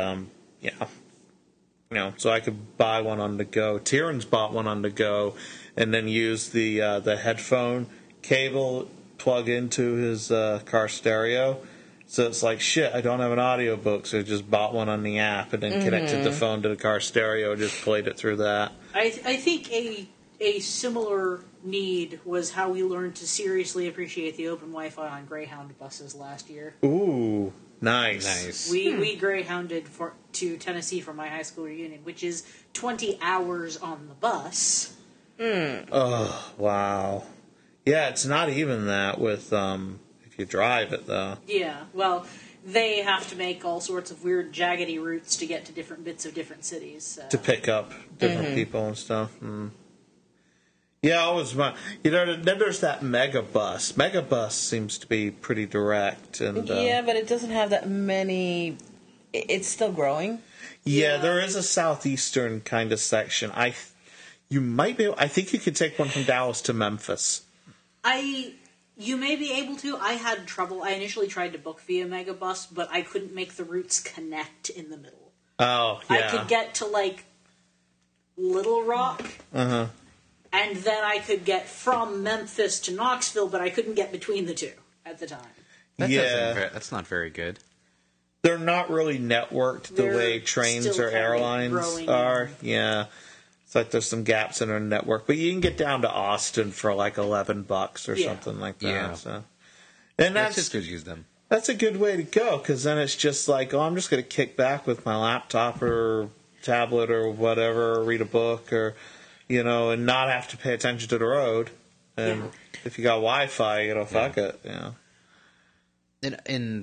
[SPEAKER 2] so I could buy one on the go. Tieran's bought one on the go and then use the headphone cable plug into his car stereo. So it's like, shit, I don't have an audiobook, so I just bought one on the app and then connected the phone to the car stereo and just played it through that.
[SPEAKER 3] I think a similar need was how we learned to seriously appreciate the open Wi-Fi on Greyhound buses last year.
[SPEAKER 2] Ooh, nice.
[SPEAKER 1] Nice.
[SPEAKER 3] We Greyhounded to Tennessee for my high school reunion, which is 20 hours on the bus.
[SPEAKER 2] Oh, wow. Yeah, it's not even that with if you drive it, though.
[SPEAKER 3] Yeah, well, they have to make all sorts of weird jaggedy routes to get to different bits of different cities. So.
[SPEAKER 2] To pick up different people and stuff. Yeah, always. Then there's that Megabus. Megabus seems to be pretty direct. And
[SPEAKER 4] Yeah, but it doesn't have that many. It's still growing.
[SPEAKER 2] Yeah, there is a southeastern kind of section. You might be. I think you could take one from Dallas to Memphis.
[SPEAKER 3] You may be able to. I had trouble. I initially tried to book via Megabus, but I couldn't make the routes connect in the middle.
[SPEAKER 2] Oh, yeah.
[SPEAKER 3] I could get to, like, Little Rock, and then I could get from Memphis to Knoxville, but I couldn't get between the two at the time.
[SPEAKER 1] That's not very good.
[SPEAKER 2] They're not really networked the
[SPEAKER 3] They're
[SPEAKER 2] way trains
[SPEAKER 3] still
[SPEAKER 2] or
[SPEAKER 3] kind of
[SPEAKER 2] airlines
[SPEAKER 3] growing.
[SPEAKER 2] are. Yeah. It's like there's some gaps in our network. But you can get down to Austin for like $11 or
[SPEAKER 3] Yeah.
[SPEAKER 2] something like that.
[SPEAKER 1] Yeah.
[SPEAKER 2] So. And
[SPEAKER 1] My
[SPEAKER 2] that's
[SPEAKER 1] sisters use them.
[SPEAKER 2] a good way to go because then it's just like, I'm just going to kick back with my laptop or tablet or whatever, or read a book or, and not have to pay attention to the road. And if you got Wi-Fi, fuck it.
[SPEAKER 1] In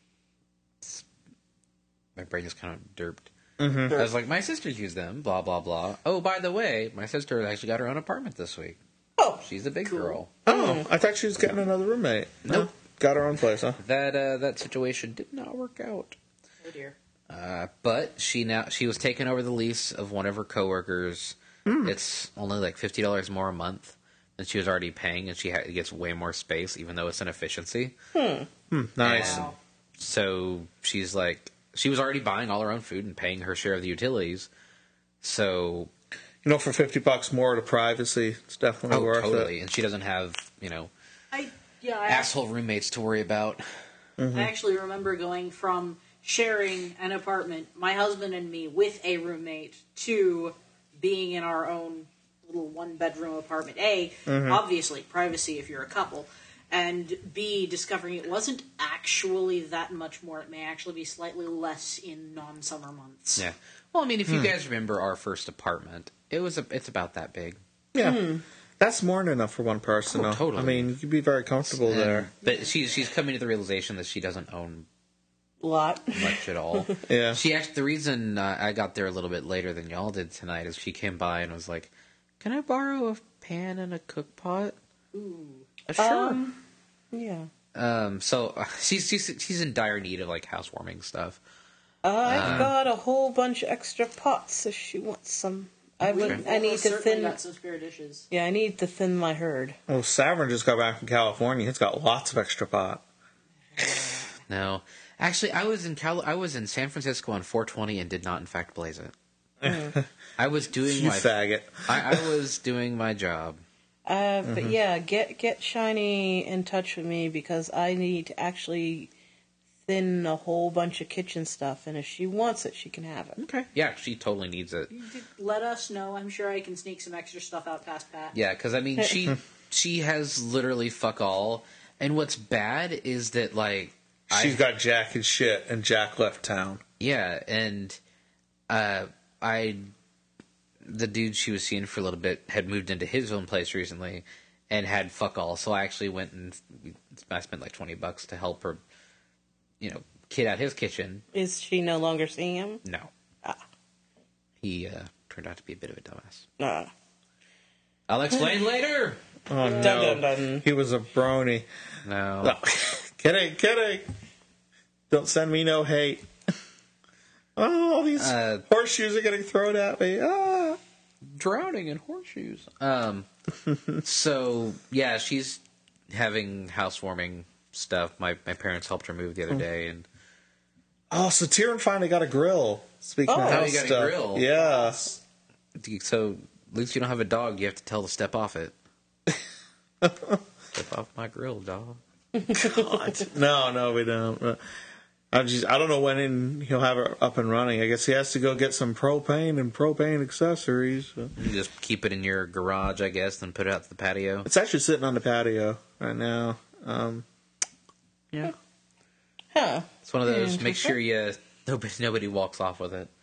[SPEAKER 1] my brain is kind of derped. I was like, my sisters use them, blah, blah, blah. Oh, by the way, my sister actually got her own apartment this week.
[SPEAKER 4] Oh,
[SPEAKER 1] She's a big girl.
[SPEAKER 2] Oh, I thought she was getting another roommate.
[SPEAKER 1] Nope.
[SPEAKER 2] Got her own place, huh?
[SPEAKER 1] That situation did not work out.
[SPEAKER 3] Oh dear.
[SPEAKER 1] But she was taking over the lease of one of her coworkers. It's only like $50 more a month than she was already paying, and she gets way more space, even though it's an efficiency.
[SPEAKER 2] Nice.
[SPEAKER 1] And so she's like, she was already buying all her own food and paying her share of the utilities. So,
[SPEAKER 2] For $50 more to privacy, it's definitely worth
[SPEAKER 1] totally.
[SPEAKER 2] it.
[SPEAKER 1] And she doesn't have
[SPEAKER 3] I
[SPEAKER 1] asshole roommates to worry about.
[SPEAKER 3] I actually remember going from sharing an apartment, my husband and me, with a roommate, to being in our own little one-bedroom apartment. A, obviously, privacy if you're a couple, and B, discovering it wasn't actually that much more. It may actually be slightly less in non-summer months.
[SPEAKER 1] Yeah. Well, I mean, if you guys remember our first apartment, it's about that big.
[SPEAKER 2] Yeah. That's more than enough for one person, though.
[SPEAKER 1] Totally.
[SPEAKER 2] I mean, you could be very comfortable there.
[SPEAKER 1] But she's coming to the realization that she doesn't own
[SPEAKER 4] lot.
[SPEAKER 1] much at all.
[SPEAKER 2] Yeah.
[SPEAKER 1] The reason I got there a little bit later than y'all did tonight is she came by and was like, "Can I borrow a pan and a cook pot?"
[SPEAKER 3] Ooh.
[SPEAKER 1] Sure.
[SPEAKER 4] Yeah.
[SPEAKER 1] So she's in dire need of like housewarming stuff.
[SPEAKER 4] I've got a whole bunch of extra pots if she wants some. I need to
[SPEAKER 3] certainly
[SPEAKER 4] thin.
[SPEAKER 3] got some spare dishes.
[SPEAKER 4] Yeah, I need to thin my herd.
[SPEAKER 2] Well, Savern just got back from California. He's got lots of extra pot.
[SPEAKER 1] No, actually, I was in San Francisco on 420 and did not in fact blaze it. I was doing
[SPEAKER 2] You
[SPEAKER 1] my
[SPEAKER 2] faggot.
[SPEAKER 1] I was doing my job.
[SPEAKER 4] But yeah, get Shiny in touch with me because I need to actually thin a whole bunch of kitchen stuff, and if she wants it, she can have it.
[SPEAKER 1] Okay. Yeah, she totally needs it.
[SPEAKER 3] Let us know. I'm sure I can sneak some extra stuff out past Pat.
[SPEAKER 1] Yeah, because I mean, she has literally fuck all. And what's bad is that like
[SPEAKER 2] she's got Jack and shit, and Jack left town.
[SPEAKER 1] Yeah, and the dude she was seeing for a little bit had moved into his own place recently and had fuck all. So I actually went and I spent like $20 to help her, kid out his kitchen.
[SPEAKER 4] Is she no longer seeing him?
[SPEAKER 1] No.
[SPEAKER 4] Ah.
[SPEAKER 1] He turned out to be a bit of a dumbass.
[SPEAKER 4] Ah.
[SPEAKER 1] I'll explain later.
[SPEAKER 2] Oh no,
[SPEAKER 4] Dun, dun, dun.
[SPEAKER 2] he was a brony.
[SPEAKER 1] No.
[SPEAKER 2] No. Kidding. Don't send me no hate. Oh, all these horseshoes are getting thrown at me. Ah.
[SPEAKER 1] Drowning in horseshoes. So yeah, she's having housewarming stuff. My parents helped her move the other day, and
[SPEAKER 2] Oh, so Tyrion finally got a grill. Speaking of
[SPEAKER 4] Oh,
[SPEAKER 2] house
[SPEAKER 1] he got a
[SPEAKER 2] stuff.
[SPEAKER 1] grill.
[SPEAKER 2] Yeah.
[SPEAKER 1] so at least you don't have a dog. You have to tell to step off it. Step off my grill, dog.
[SPEAKER 2] God. No, we don't. I don't know when he'll have it up and running. I guess he has to go get some propane and propane accessories.
[SPEAKER 1] You just keep it in your garage, I guess, then put it out to the patio.
[SPEAKER 2] It's actually sitting on the patio right now.
[SPEAKER 1] Yeah.
[SPEAKER 4] Huh.
[SPEAKER 1] It's one of those. Make sure nobody walks off with it.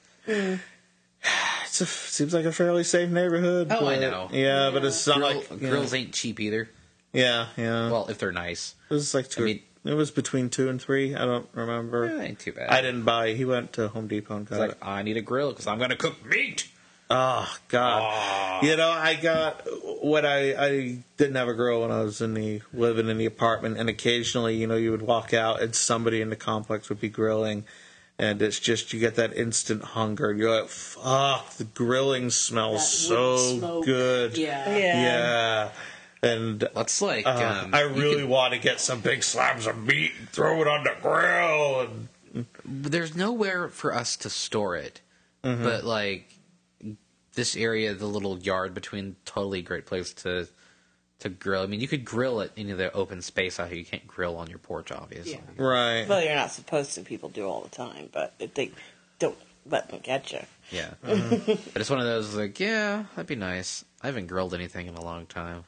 [SPEAKER 2] Seems like a fairly safe neighborhood.
[SPEAKER 1] Oh, I
[SPEAKER 2] but-
[SPEAKER 1] know.
[SPEAKER 2] Yeah, but it's not like
[SPEAKER 1] Grills ain't cheap either.
[SPEAKER 2] Yeah.
[SPEAKER 1] Well, if they're nice,
[SPEAKER 2] it was like it was between 2 and 3. I don't remember.
[SPEAKER 1] it ain't too bad.
[SPEAKER 2] I didn't buy. He went to Home Depot and got
[SPEAKER 1] It's like
[SPEAKER 2] it.
[SPEAKER 1] I need a grill because I'm gonna cook meat.
[SPEAKER 2] Oh God! I got when I didn't have a grill when I was living in the apartment, and occasionally, you would walk out and somebody in the complex would be grilling, and it's just you get that instant hunger. You're like, fuck, the grilling smells
[SPEAKER 3] That
[SPEAKER 2] so
[SPEAKER 3] wood smoke.
[SPEAKER 2] good.
[SPEAKER 3] Yeah.
[SPEAKER 2] Yeah. And
[SPEAKER 1] That's like
[SPEAKER 2] I really want to get some big slabs of meat and throw it on the grill. And
[SPEAKER 1] there's nowhere for us to store it, but like this area, the little yard between, totally great place to grill. I mean, you could grill it in the open space out here. You can't grill on your porch, obviously.
[SPEAKER 3] Yeah.
[SPEAKER 2] right.
[SPEAKER 4] Well, you're not supposed to. People do all the time, but if they don't let them get you.
[SPEAKER 1] Yeah. But it's one of those like, yeah, that'd be nice. I haven't grilled anything in a long time.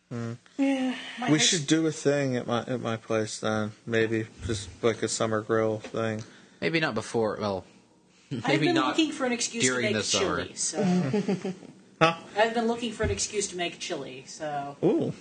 [SPEAKER 4] Yeah.
[SPEAKER 2] We should do a thing at my place then. Maybe just like a summer grill thing.
[SPEAKER 1] Maybe not before. Well,
[SPEAKER 3] I've
[SPEAKER 1] maybe
[SPEAKER 3] been
[SPEAKER 1] not
[SPEAKER 3] looking for an excuse to
[SPEAKER 1] during
[SPEAKER 3] make
[SPEAKER 1] the summer.
[SPEAKER 3] chili. So
[SPEAKER 2] Huh?
[SPEAKER 3] I've been looking for an excuse to make chili. So
[SPEAKER 2] Ooh.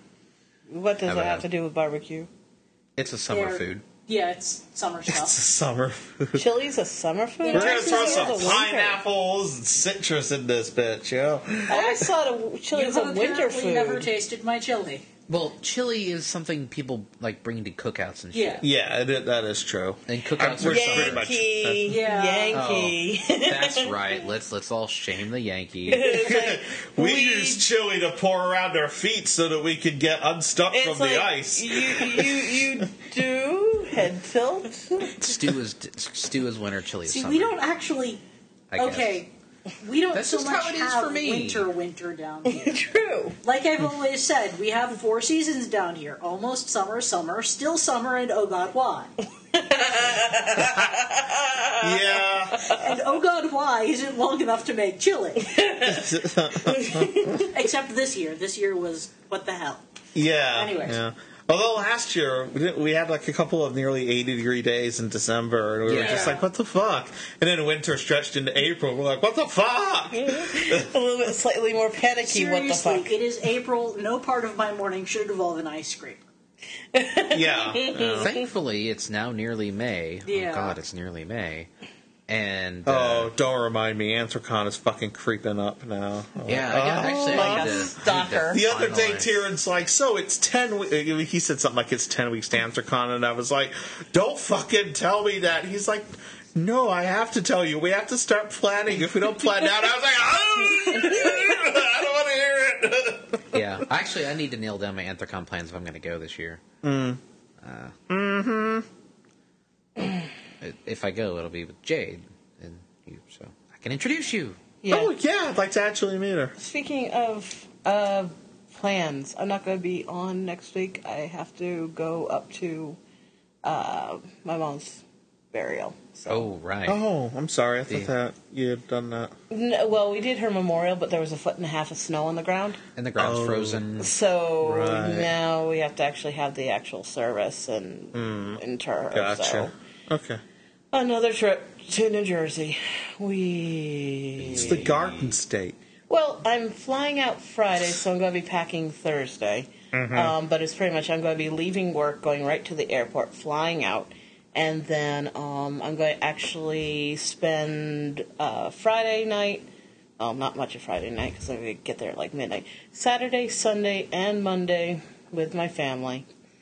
[SPEAKER 4] What does
[SPEAKER 1] How
[SPEAKER 4] it
[SPEAKER 1] about
[SPEAKER 4] have
[SPEAKER 1] that?
[SPEAKER 4] to do with barbecue?
[SPEAKER 1] It's a summer
[SPEAKER 3] They're-
[SPEAKER 1] food.
[SPEAKER 3] yeah, it's summer
[SPEAKER 2] It's a
[SPEAKER 3] stuff.
[SPEAKER 2] summer food.
[SPEAKER 4] Chili's a summer food?
[SPEAKER 3] We're
[SPEAKER 2] We're gonna throw
[SPEAKER 4] It's
[SPEAKER 2] some
[SPEAKER 4] a winter.
[SPEAKER 2] pineapples and citrus in this bitch, yo.
[SPEAKER 4] I always thought
[SPEAKER 3] You
[SPEAKER 4] chili's
[SPEAKER 3] have
[SPEAKER 4] a winter
[SPEAKER 3] apparently
[SPEAKER 4] food.
[SPEAKER 3] never tasted my chili.
[SPEAKER 1] Well, chili is something people like bring to cookouts and shit.
[SPEAKER 3] Yeah.
[SPEAKER 2] Yeah, that is true.
[SPEAKER 1] And cookouts
[SPEAKER 2] We're
[SPEAKER 1] are
[SPEAKER 2] pretty
[SPEAKER 1] summer.
[SPEAKER 2] much-
[SPEAKER 4] Yankee,
[SPEAKER 3] Yeah.
[SPEAKER 4] Yankee.
[SPEAKER 1] That's right. Let's all shame the Yankees.
[SPEAKER 4] It's like,
[SPEAKER 2] We use chili to pour around our feet so that we can get unstuck
[SPEAKER 4] it's
[SPEAKER 2] from
[SPEAKER 4] like,
[SPEAKER 2] the ice.
[SPEAKER 4] You do head tilt.
[SPEAKER 1] Stew is winter, chili is
[SPEAKER 3] See,
[SPEAKER 1] summer.
[SPEAKER 3] we don't actually.
[SPEAKER 1] I guess.
[SPEAKER 3] Okay, we don't
[SPEAKER 1] That's
[SPEAKER 3] so
[SPEAKER 1] just
[SPEAKER 3] much
[SPEAKER 1] how it is
[SPEAKER 3] have
[SPEAKER 1] for me.
[SPEAKER 3] winter down here.
[SPEAKER 4] True.
[SPEAKER 3] Like I've always said, we have 4 seasons down here: almost summer, summer, still summer, and oh god, why?
[SPEAKER 2] Yeah.
[SPEAKER 3] And oh god, why isn't long enough to make chili? Except this year. This year was what the hell.
[SPEAKER 2] Yeah.
[SPEAKER 3] Anyways.
[SPEAKER 2] Yeah. Although last year we had like a couple of nearly 80-degree days in December, and we were
[SPEAKER 1] Yeah.
[SPEAKER 2] just like, "What the fuck?" And then winter stretched into April. We're like, "What the fuck?"
[SPEAKER 4] A little bit slightly more panicky. What the
[SPEAKER 3] Seriously,
[SPEAKER 4] fuck?
[SPEAKER 3] it is April. No part of my morning should involve an ice cream.
[SPEAKER 2] Yeah.
[SPEAKER 1] Thankfully, it's now nearly May.
[SPEAKER 3] Yeah.
[SPEAKER 1] Oh God, it's nearly May. And
[SPEAKER 2] Oh, don't remind me. Anthrocon is fucking creeping up now.
[SPEAKER 1] yeah, I actually
[SPEAKER 4] like
[SPEAKER 1] I
[SPEAKER 4] a
[SPEAKER 1] need to-
[SPEAKER 4] stalker.
[SPEAKER 1] I need
[SPEAKER 2] The
[SPEAKER 1] to
[SPEAKER 2] other day,
[SPEAKER 1] finalize.
[SPEAKER 2] Tyrion's like, "So it's 10 weeks." He said something like, "It's 10 weeks to Anthrocon," and I was like, "Don't fucking tell me that." He's like, "No, I have to tell you. We have to start planning. If we don't plan now," I was like, "Oh, I don't want to hear it."
[SPEAKER 1] Yeah, actually, I need to nail down my Anthrocon plans if I'm going to go this year. If I go, it'll be with Jade and you, so I can introduce you.
[SPEAKER 4] Yeah.
[SPEAKER 2] Oh yeah, I'd like to actually meet her.
[SPEAKER 4] Speaking of plans, I'm not going to be on next week. I have to go up to my mom's burial. So.
[SPEAKER 1] Oh, right.
[SPEAKER 2] Oh, I'm sorry. I thought
[SPEAKER 1] The-
[SPEAKER 2] that you had done that.
[SPEAKER 4] No, well, we did her memorial, but there was 1.5 feet of snow on the ground.
[SPEAKER 1] And the ground's
[SPEAKER 2] Oh.
[SPEAKER 1] frozen.
[SPEAKER 4] So
[SPEAKER 2] Right.
[SPEAKER 4] now we have to actually have the actual service and inter her.
[SPEAKER 2] Gotcha.
[SPEAKER 4] So
[SPEAKER 2] Okay.
[SPEAKER 4] another trip to New Jersey. We.
[SPEAKER 2] It's the Garden State.
[SPEAKER 4] Well, I'm flying out Friday, so I'm going to be packing Thursday. But it's pretty much I'm going to be leaving work, going right to the airport, flying out, and then I'm going to actually spend Friday night. Well, not much of Friday night because I'm going to get there at like midnight. Saturday, Sunday, and Monday with my family,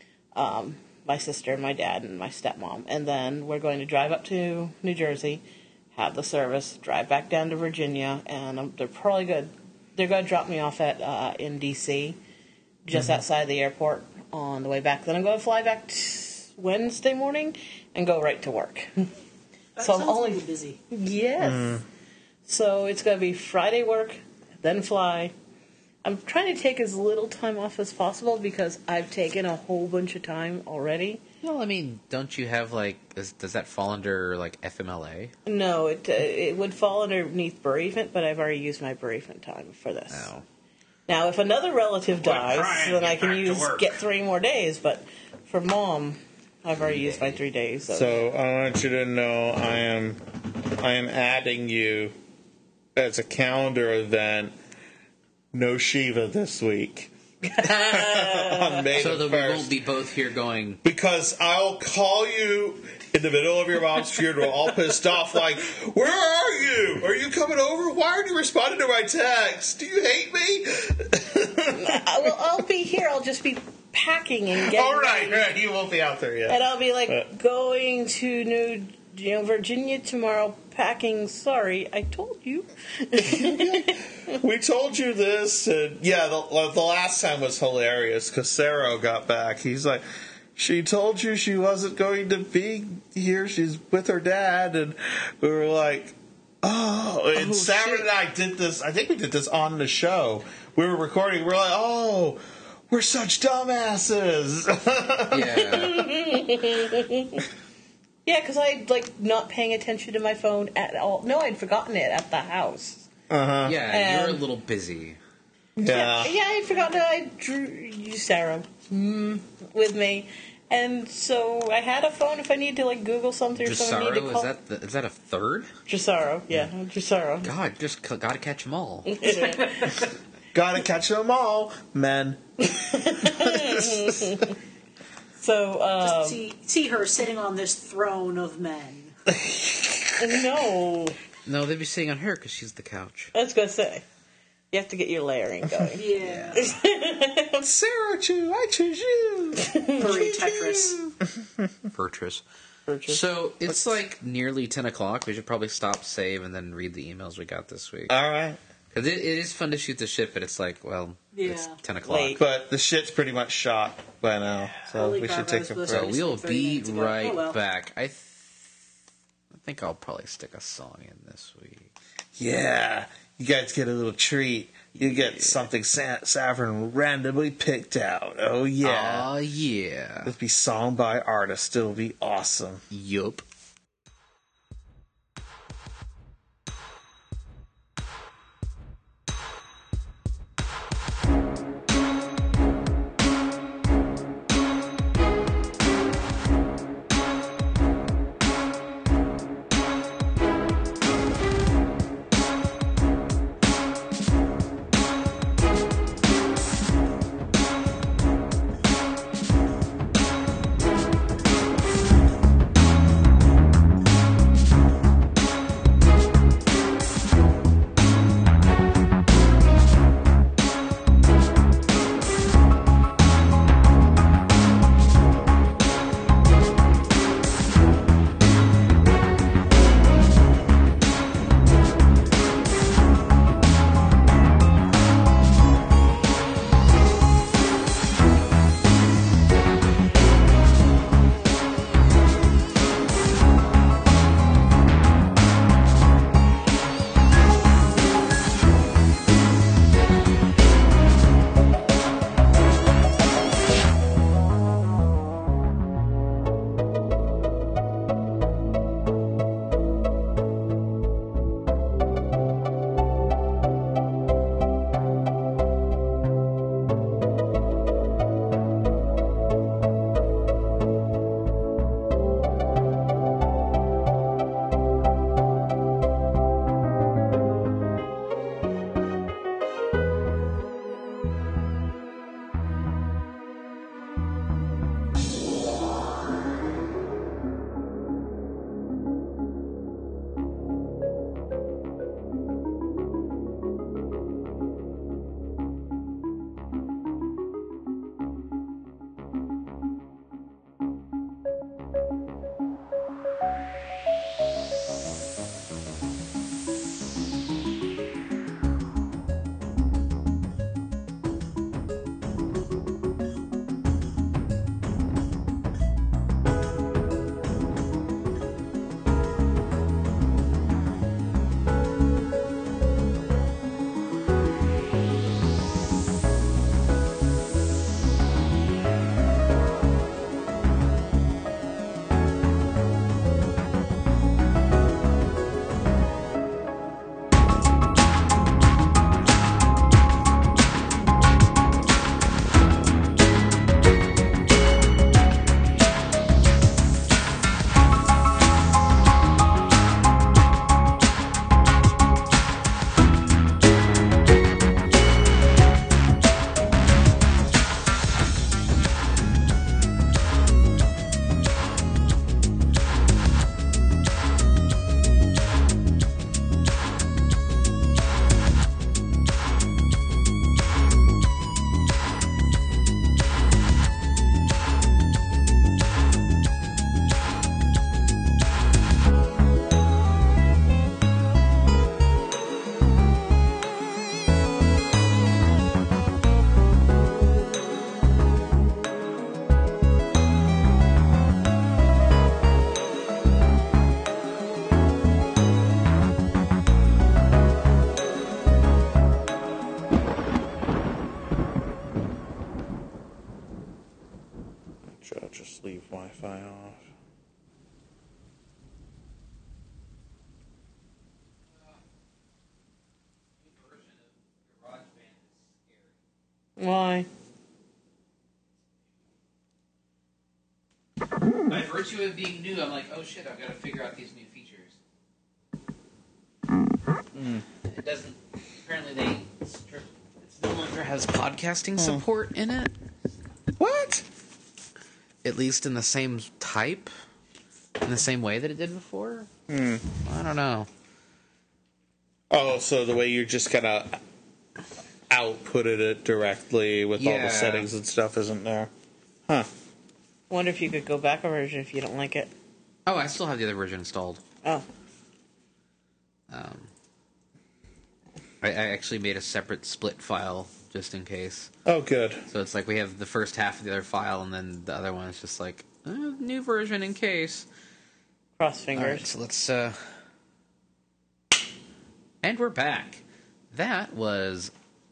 [SPEAKER 4] my sister, my dad, and my stepmom, and then we're going to drive up to New Jersey, have the service, drive back down to Virginia, and they're probably good. They're going to drop me off at in D.C. just outside the airport on the way back. Then I'm going to fly back Wednesday morning and go right to work.
[SPEAKER 3] That
[SPEAKER 4] So I'm
[SPEAKER 3] sounds
[SPEAKER 4] only-
[SPEAKER 3] really busy.
[SPEAKER 4] Yes. So it's going to be Friday work, then fly. I'm trying to take as little time off as possible because I've taken a whole bunch of time already.
[SPEAKER 1] Well, I mean, don't you have, like, does that fall under, like, FMLA?
[SPEAKER 4] No, it would fall underneath bereavement, but I've already used my bereavement time for this.
[SPEAKER 1] No.
[SPEAKER 4] Now, if another relative dies,
[SPEAKER 2] crying,
[SPEAKER 4] then
[SPEAKER 2] get
[SPEAKER 4] I can
[SPEAKER 2] back to work.
[SPEAKER 4] get 3 more days. But for Mom, I've already used my 3 days.
[SPEAKER 2] So I want you to know I am adding you as a calendar event. No Shiva this week. On May
[SPEAKER 1] So
[SPEAKER 2] the
[SPEAKER 1] that we
[SPEAKER 2] 1st.
[SPEAKER 1] won't be both here going,
[SPEAKER 2] Because I'll call you in the middle of your mom's funeral, all pissed off, like, "Where are you? Are you coming over? Why aren't you responding to my text? Do you hate me?"
[SPEAKER 4] I'll be here. I'll just be packing and getting
[SPEAKER 2] All right,
[SPEAKER 4] ready.
[SPEAKER 2] right. You won't be out there yet.
[SPEAKER 4] And I'll be like going to Virginia tomorrow, packing. Sorry, I told you.
[SPEAKER 2] We told you this, and yeah, the last time was hilarious because Sarah got back. He's like, she told you she wasn't going to be here. She's with her dad, and we were like, oh. And Sarah and I did this. I think we did this on the show. We were recording. We're like, oh, we're such dumbasses.
[SPEAKER 1] yeah.
[SPEAKER 4] Yeah, because I like not paying attention to my phone at all. No, I'd forgotten it at the house.
[SPEAKER 1] Yeah, you're a
[SPEAKER 4] And-
[SPEAKER 1] little busy.
[SPEAKER 4] Yeah, I'd forgotten that I drew you, Sarah, with me. And so I had a phone if I need to like Google something or something. I need to
[SPEAKER 1] Dressaro,
[SPEAKER 4] call.
[SPEAKER 1] is that a third?
[SPEAKER 4] Dressaro, yeah, Dressaro.
[SPEAKER 1] God, just gotta catch them all.
[SPEAKER 2] Gotta catch them all, men.
[SPEAKER 4] So,
[SPEAKER 3] Just see her sitting on this throne of men.
[SPEAKER 4] no,
[SPEAKER 1] No, they'd be sitting on her because she's the couch.
[SPEAKER 4] I was gonna say you have to get your layering going.
[SPEAKER 3] Yeah.
[SPEAKER 2] Sarah, I choose you.
[SPEAKER 3] Furry Tetris.
[SPEAKER 1] Fortress.
[SPEAKER 4] Purchase.
[SPEAKER 1] So it's like nearly 10 o'clock. We should probably stop, save, and then read the emails we got this week.
[SPEAKER 2] All right.
[SPEAKER 1] Because it is fun to shoot the ship, but it's like, well, it's
[SPEAKER 3] Yeah.
[SPEAKER 1] 10 o'clock.
[SPEAKER 4] Late.
[SPEAKER 2] But the shit's pretty much shot by now, so
[SPEAKER 3] Holy
[SPEAKER 2] we
[SPEAKER 3] crap,
[SPEAKER 2] should
[SPEAKER 3] I
[SPEAKER 2] take
[SPEAKER 3] was
[SPEAKER 2] a
[SPEAKER 3] supposed
[SPEAKER 1] So
[SPEAKER 2] break.
[SPEAKER 1] we'll
[SPEAKER 3] 30
[SPEAKER 1] be
[SPEAKER 3] minutes ago.
[SPEAKER 1] right
[SPEAKER 3] Oh, well.
[SPEAKER 1] back. I think I'll probably stick a song in this week.
[SPEAKER 2] Yeah, you guys get a little treat. You get something Savern randomly picked out. Oh yeah,
[SPEAKER 1] Oh, yeah.
[SPEAKER 2] it'll be song by artist. It'll be awesome.
[SPEAKER 1] Yup.
[SPEAKER 4] Why?
[SPEAKER 1] By virtue of being new, I'm like, oh shit, I've got to figure out these new features. It doesn't. Apparently, it no longer has podcasting support in it.
[SPEAKER 2] What?
[SPEAKER 1] At least in the same type, in the same way that it did before. I don't know.
[SPEAKER 2] Oh, so the way you're just gonna outputted it directly with all
[SPEAKER 1] Yeah.
[SPEAKER 2] the settings and stuff isn't there? Huh.
[SPEAKER 4] Wonder if you could go back a version if you don't like it.
[SPEAKER 1] Oh, I still have the other version installed.
[SPEAKER 4] Oh.
[SPEAKER 1] I actually made a separate split file just in case.
[SPEAKER 2] Oh, good.
[SPEAKER 1] So it's like we have the first half of the other file, and then the other one is just like new version in case.
[SPEAKER 4] Cross
[SPEAKER 1] All
[SPEAKER 4] fingers.
[SPEAKER 1] right, so let's. And we're back. That was.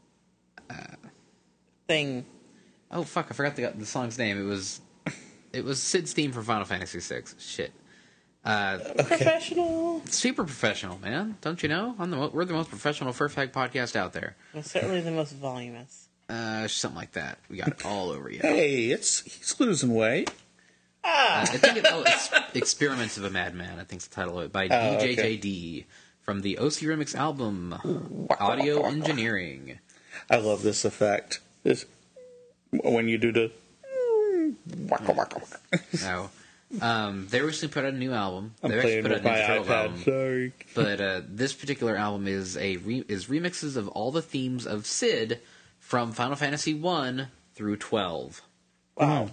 [SPEAKER 4] Thing.
[SPEAKER 1] Oh fuck! I forgot the song's name. It was Sid's theme for Final Fantasy VI. Shit.
[SPEAKER 4] Professional.
[SPEAKER 1] Super professional, man. Don't you know? We're the most professional Fur Fag podcast out there.
[SPEAKER 4] Well, certainly the most voluminous.
[SPEAKER 1] Something like that. We got it all over you.
[SPEAKER 2] Hey, he's losing weight.
[SPEAKER 1] I think it's Experiments of a Madman, I think it's the title of it, by DJJD from the OC Remix album, Audio Engineering.
[SPEAKER 2] I love this effect. When you do the waka waka waka.
[SPEAKER 1] No. They recently put out a new album.
[SPEAKER 2] I'm
[SPEAKER 1] They
[SPEAKER 2] playing
[SPEAKER 1] put
[SPEAKER 2] with
[SPEAKER 1] out
[SPEAKER 2] my
[SPEAKER 1] an intro
[SPEAKER 2] iPad.
[SPEAKER 1] album.
[SPEAKER 2] Sorry.
[SPEAKER 1] But this particular album is remixes of all the themes of Sid from Final Fantasy 1 through 12.
[SPEAKER 2] Wow.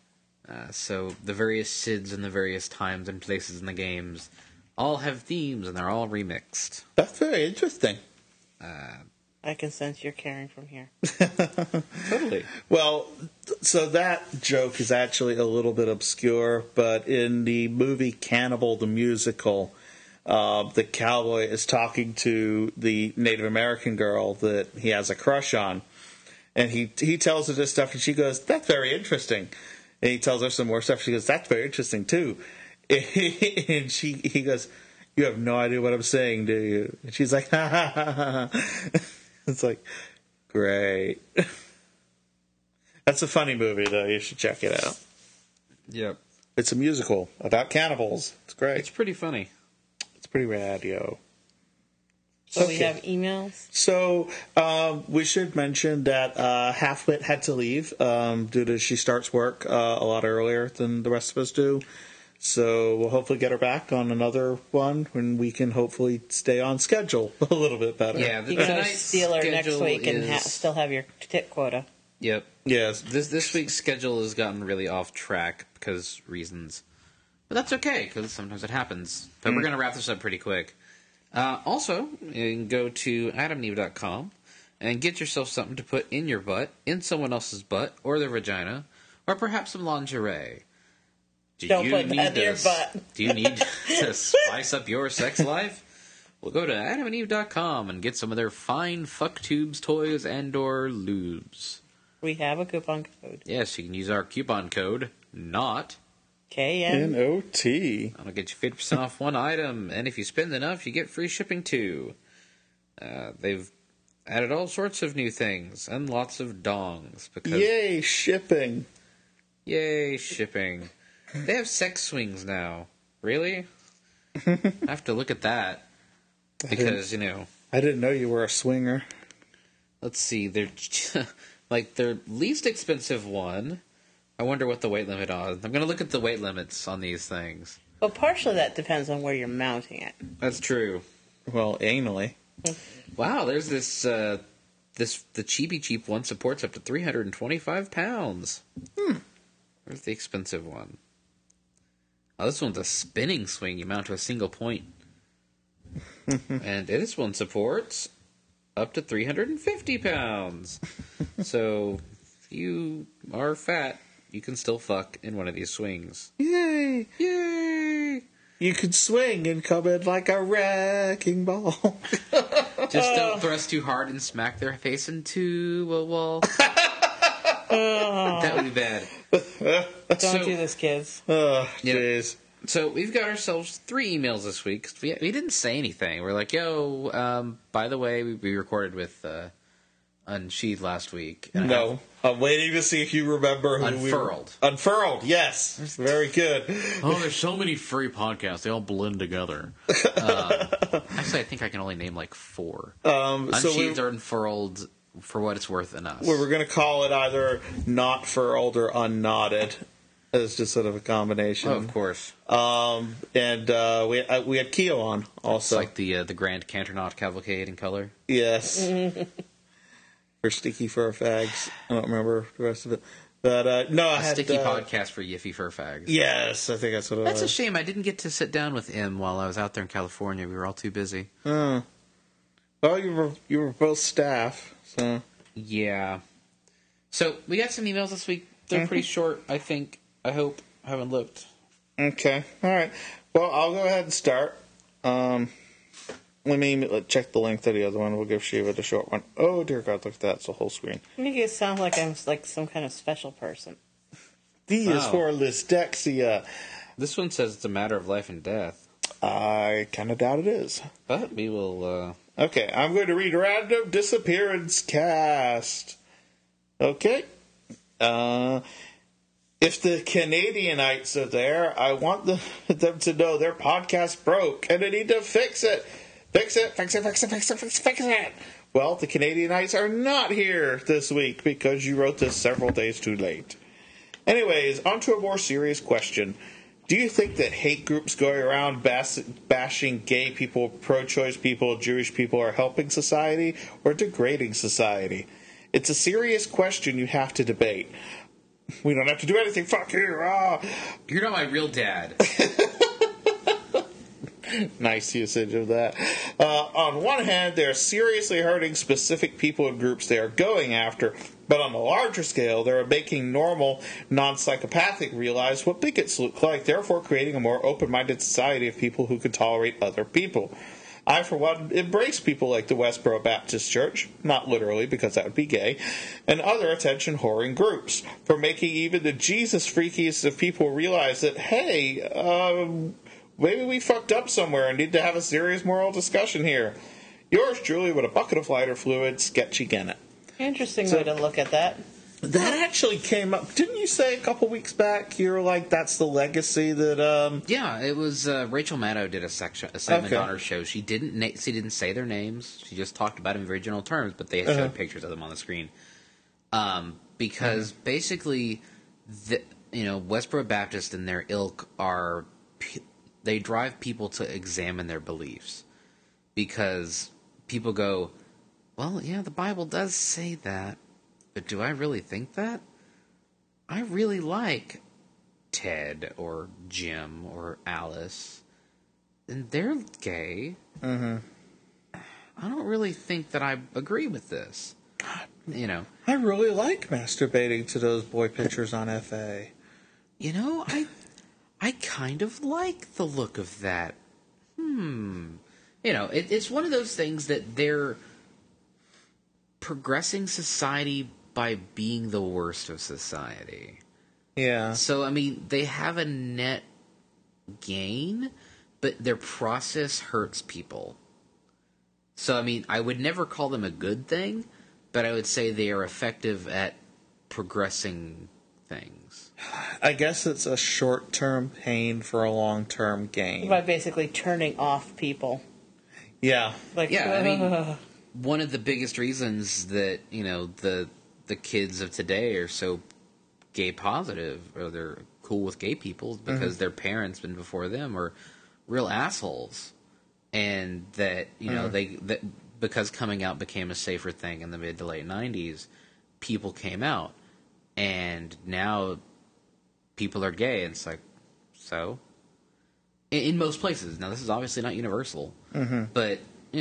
[SPEAKER 1] So the various Sids and the various times and places in the games all have themes, and they're all remixed.
[SPEAKER 2] That's very interesting.
[SPEAKER 4] I can sense you're caring from here.
[SPEAKER 1] Totally.
[SPEAKER 2] Well, so that joke is actually a little bit obscure, but in the movie Cannibal the Musical, the cowboy is talking to the Native American girl that he has a crush on. And he tells her this stuff, and she goes, "That's very interesting." And he tells her some more stuff. She goes, "That's very interesting, too." And he goes, "You have no idea what I'm saying, do you?" And she's like, "Ha, ha, ha, ha, ha." It's like, great. That's a funny movie, though. You should check it out.
[SPEAKER 1] Yep.
[SPEAKER 2] It's a musical about cannibals. It's great.
[SPEAKER 1] It's pretty funny.
[SPEAKER 2] It's pretty rad, yo.
[SPEAKER 4] So we
[SPEAKER 2] Okay.
[SPEAKER 4] have emails.
[SPEAKER 2] So we should mention that Halfwit had to leave due to she starts work a lot earlier than the rest of us do. So we'll hopefully get her back on another one when we can hopefully stay on schedule a little bit better.
[SPEAKER 1] Yeah,
[SPEAKER 4] You can
[SPEAKER 1] tonight's
[SPEAKER 4] steal her next
[SPEAKER 1] schedule
[SPEAKER 4] week and
[SPEAKER 1] is-
[SPEAKER 4] still have your tit quota.
[SPEAKER 1] Yep.
[SPEAKER 2] Yes.
[SPEAKER 1] This week's schedule has gotten really off track because reasons. But that's okay, because sometimes it happens. But we're going to wrap this up pretty quick. Also, you can go to adamandeve.com and get yourself something to put in your butt, in someone else's butt, or their vagina, or perhaps some lingerie. Do
[SPEAKER 4] Don't
[SPEAKER 1] you
[SPEAKER 4] put
[SPEAKER 1] need
[SPEAKER 4] that in your
[SPEAKER 1] to-
[SPEAKER 4] butt.
[SPEAKER 1] Do you need to spice up your sex life? Well, go to adamandeve.com and get some of their fine fuck tubes, toys, and or lubes.
[SPEAKER 4] We have a coupon code.
[SPEAKER 1] Yes, you can use our coupon code, NOT.
[SPEAKER 4] KN.
[SPEAKER 2] NOT.
[SPEAKER 1] That'll get you 50% off one item, and if you spend enough, you get free shipping too. They've added all sorts of new things, and lots of dongs. Because
[SPEAKER 2] Yay, shipping.
[SPEAKER 1] Yay, shipping. They have sex swings now. Really? I have to look at that. Because, you know,
[SPEAKER 2] I didn't know you were a swinger.
[SPEAKER 1] let's see, they're like their least expensive one. I wonder what the weight limit on. I'm going to look at the weight limits on these things.
[SPEAKER 4] Well, partially that depends on where you're mounting it.
[SPEAKER 1] That's true.
[SPEAKER 2] Well, anally.
[SPEAKER 1] Wow, there's this the cheapy cheap one supports up to 325 pounds. Where's the expensive one? Oh, this one's a spinning swing you mount to a single point. And this one supports up to 350 pounds. So, if you are fat, you can still fuck in one of these swings.
[SPEAKER 2] Yay.
[SPEAKER 1] Yay!
[SPEAKER 2] You can swing and come in like a wrecking ball.
[SPEAKER 1] Just don't thrust too hard and smack their face into a wall. That would be bad.
[SPEAKER 4] Don't do this, kids.
[SPEAKER 2] Oh,
[SPEAKER 1] Yep.
[SPEAKER 2] jeez.
[SPEAKER 1] So we've got ourselves 3 emails this week. We didn't say anything. We're like, yo, by the way, we recorded with Unsheathed last week. And
[SPEAKER 2] No. I'm waiting to see if you remember who
[SPEAKER 1] Unfurled.
[SPEAKER 2] Unfurled, yes. Very good.
[SPEAKER 1] Oh, there's so many free podcasts. They all blend together. Actually, I think I can only name like 4. Unsheathed or Unfurled, for what it's worth, in us.
[SPEAKER 2] We're going to call it either Not Furled or Unknotted. It's just sort of a combination.
[SPEAKER 1] Oh, of course.
[SPEAKER 2] And we had Keo on also.
[SPEAKER 1] It's like the Grand Canternaut Cavalcade in color.
[SPEAKER 2] Yes. For Sticky Fur Fags. I don't remember the rest of it. But no, I had
[SPEAKER 1] Sticky podcast for Yiffy Fur Fags.
[SPEAKER 2] Yes, I think that's what it was.
[SPEAKER 1] That's a shame. I didn't get to sit down with him while I was out there in California. We were all too busy.
[SPEAKER 2] Well, you were both staff, so
[SPEAKER 1] Yeah. So we got some emails this week. They're pretty short, I think. I hope. I haven't looked.
[SPEAKER 2] okay, all right. Well, I'll go ahead and start. Let me check the length of the other one. We'll give Shiva the short one. Oh dear God, look at that! It's a whole screen.
[SPEAKER 4] You make it sound like I'm like some kind of special person.
[SPEAKER 2] D is
[SPEAKER 1] Wow.
[SPEAKER 2] for Lysdexia.
[SPEAKER 1] This one says it's a matter of life and death.
[SPEAKER 2] I kind of doubt it is.
[SPEAKER 1] But we will...
[SPEAKER 2] Okay, I'm going to read Random Disappearance Cast. Okay. If the Canadianites are there, I want them to know their podcast broke and they need to fix it. Fix it, fix it, fix it, fix it, fix it, fix it. Well, the Canadianites are not here this week because you wrote this several days too late. Anyways, on to a more serious question. Do you think that hate groups going around bashing gay people, pro-choice people, Jewish people are helping society or degrading society? It's a serious question you have to debate. We don't have to do anything. Fuck you.
[SPEAKER 1] You're not my real dad.
[SPEAKER 2] Nice usage of that. On one hand, they're seriously hurting specific people and groups they are going after, but on a larger scale, they're making normal, non-psychopathic realize what bigots look like, therefore creating a more open-minded society of people who can tolerate other people. I, for one, embrace people like the Westboro Baptist Church, not literally because that would be gay, and other attention-whoring groups, for making even the Jesus-freakiest of people realize that, hey, maybe we fucked up somewhere and need to have a serious moral discussion here. Yours truly with a bucket of lighter fluid, Sketchy Gannett.
[SPEAKER 4] Interesting way to look at that.
[SPEAKER 2] That actually came up. Didn't you say a couple weeks back you were like, that's the legacy that,
[SPEAKER 1] Yeah, it was Rachel Maddow did a segment
[SPEAKER 2] Okay.
[SPEAKER 1] on her show. She didn't say their names. She just talked about them in very general terms, but they showed pictures of them on the screen. Because basically, Westboro Baptist and their ilk are... They drive people to examine their beliefs. Because people go, well, yeah, the Bible does say that, but do I really think that? I really like Ted or Jim or Alice, and they're gay. Mm-hmm. I don't really think that I agree with this.
[SPEAKER 2] I really like masturbating to those boy pictures on FA.
[SPEAKER 1] I kind of like the look of that. It's one of those things that they're progressing society by being the worst of society.
[SPEAKER 2] Yeah.
[SPEAKER 1] So, I mean, they have a net gain, but their process hurts people. So, I mean, I would never call them a good thing, but I would say they are effective at progressing things.
[SPEAKER 2] I guess it's a short-term pain for a long-term gain.
[SPEAKER 4] By basically turning off people.
[SPEAKER 2] Yeah.
[SPEAKER 4] Like,
[SPEAKER 1] Yeah, I mean, one of the biggest reasons that, the kids of today are so gay positive, or they're cool with gay people, is because their parents and before them are real assholes. And that, because coming out became a safer thing in the mid to late 90s, people came out. And now people are gay, and it's like, so? In most places. Now, this is obviously not universal. But,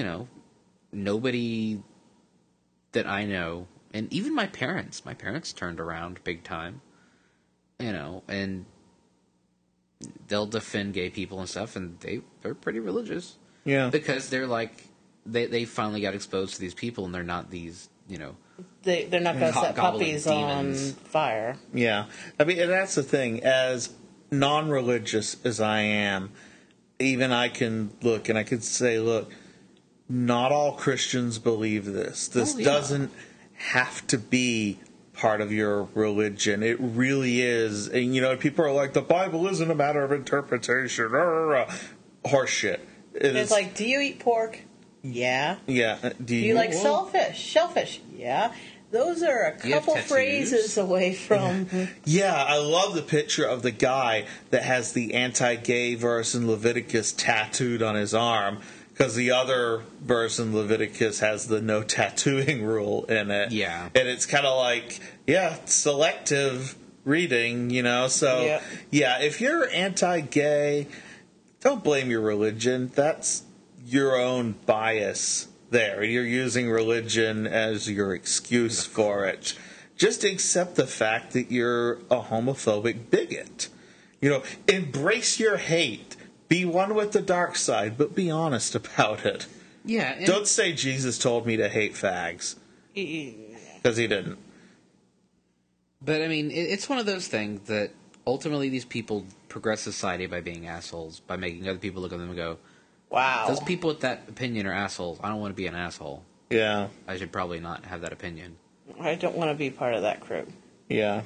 [SPEAKER 1] nobody that I know, and even my parents turned around big time, and they'll defend gay people and stuff, and they're pretty religious.
[SPEAKER 2] Yeah.
[SPEAKER 1] Because they're like, they finally got exposed to these people, and they're not these,
[SPEAKER 4] they're not going to set
[SPEAKER 1] gobbling
[SPEAKER 4] puppies
[SPEAKER 1] demons.
[SPEAKER 4] on fire.
[SPEAKER 2] Yeah. I mean, and that's the thing. As non-religious as I am, even I can look and I can say, look, not all Christians believe this. This
[SPEAKER 1] Oh, yeah.
[SPEAKER 2] doesn't have to be part of your religion. It really is. And, people are like, the Bible isn't a matter of interpretation. Horseshit.
[SPEAKER 4] It's like, do you eat pork? Yeah.
[SPEAKER 2] Yeah.
[SPEAKER 4] Do you like shellfish? Yeah. Those are a couple phrases away from...
[SPEAKER 2] Yeah, I love the picture of the guy that has the anti-gay verse in Leviticus tattooed on his arm, because the other verse in Leviticus has the no tattooing rule in it.
[SPEAKER 1] Yeah.
[SPEAKER 2] And it's kind of like, selective reading, So, if you're anti-gay, don't blame your religion. That's your own bias there. You're using religion as your excuse for it. Just accept the fact that you're a homophobic bigot. Embrace your hate. Be one with the dark side, but be honest about it.
[SPEAKER 1] Yeah.
[SPEAKER 2] Don't say Jesus told me to hate fags. Because he didn't.
[SPEAKER 1] But, I mean, it's one of those things that ultimately these people progress society by being assholes, by making other people look at them and go,
[SPEAKER 4] wow.
[SPEAKER 1] Those people with that opinion are assholes. I don't want to be an asshole.
[SPEAKER 2] Yeah.
[SPEAKER 1] I should probably not have that opinion.
[SPEAKER 4] I don't want to be part of that crew.
[SPEAKER 2] Yeah.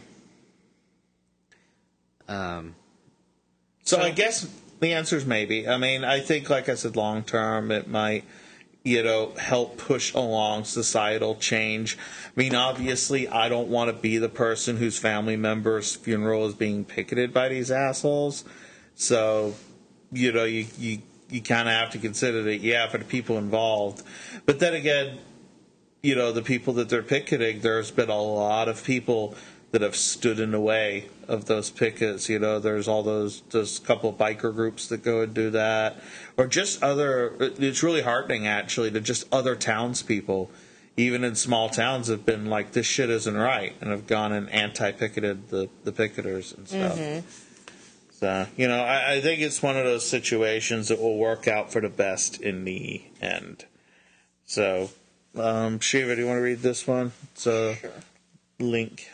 [SPEAKER 2] So I guess the answer is maybe. I mean, I think, like I said, long term, it might, help push along societal change. I mean, obviously, I don't want to be the person whose family member's funeral is being picketed by these assholes. So, you kind of have to consider that, for the people involved. But then again, the people that they're picketing, there's been a lot of people that have stood in the way of those pickets. There's all those couple of biker groups that go and do that. Or just it's really heartening, actually, to just other townspeople, even in small towns, have been like, this shit isn't right, and have gone and anti-picketed the picketers and stuff. Mm-hmm. So, I think it's one of those situations that will work out for the best in the end. So, Shiva, do you want to read this one? It's a link.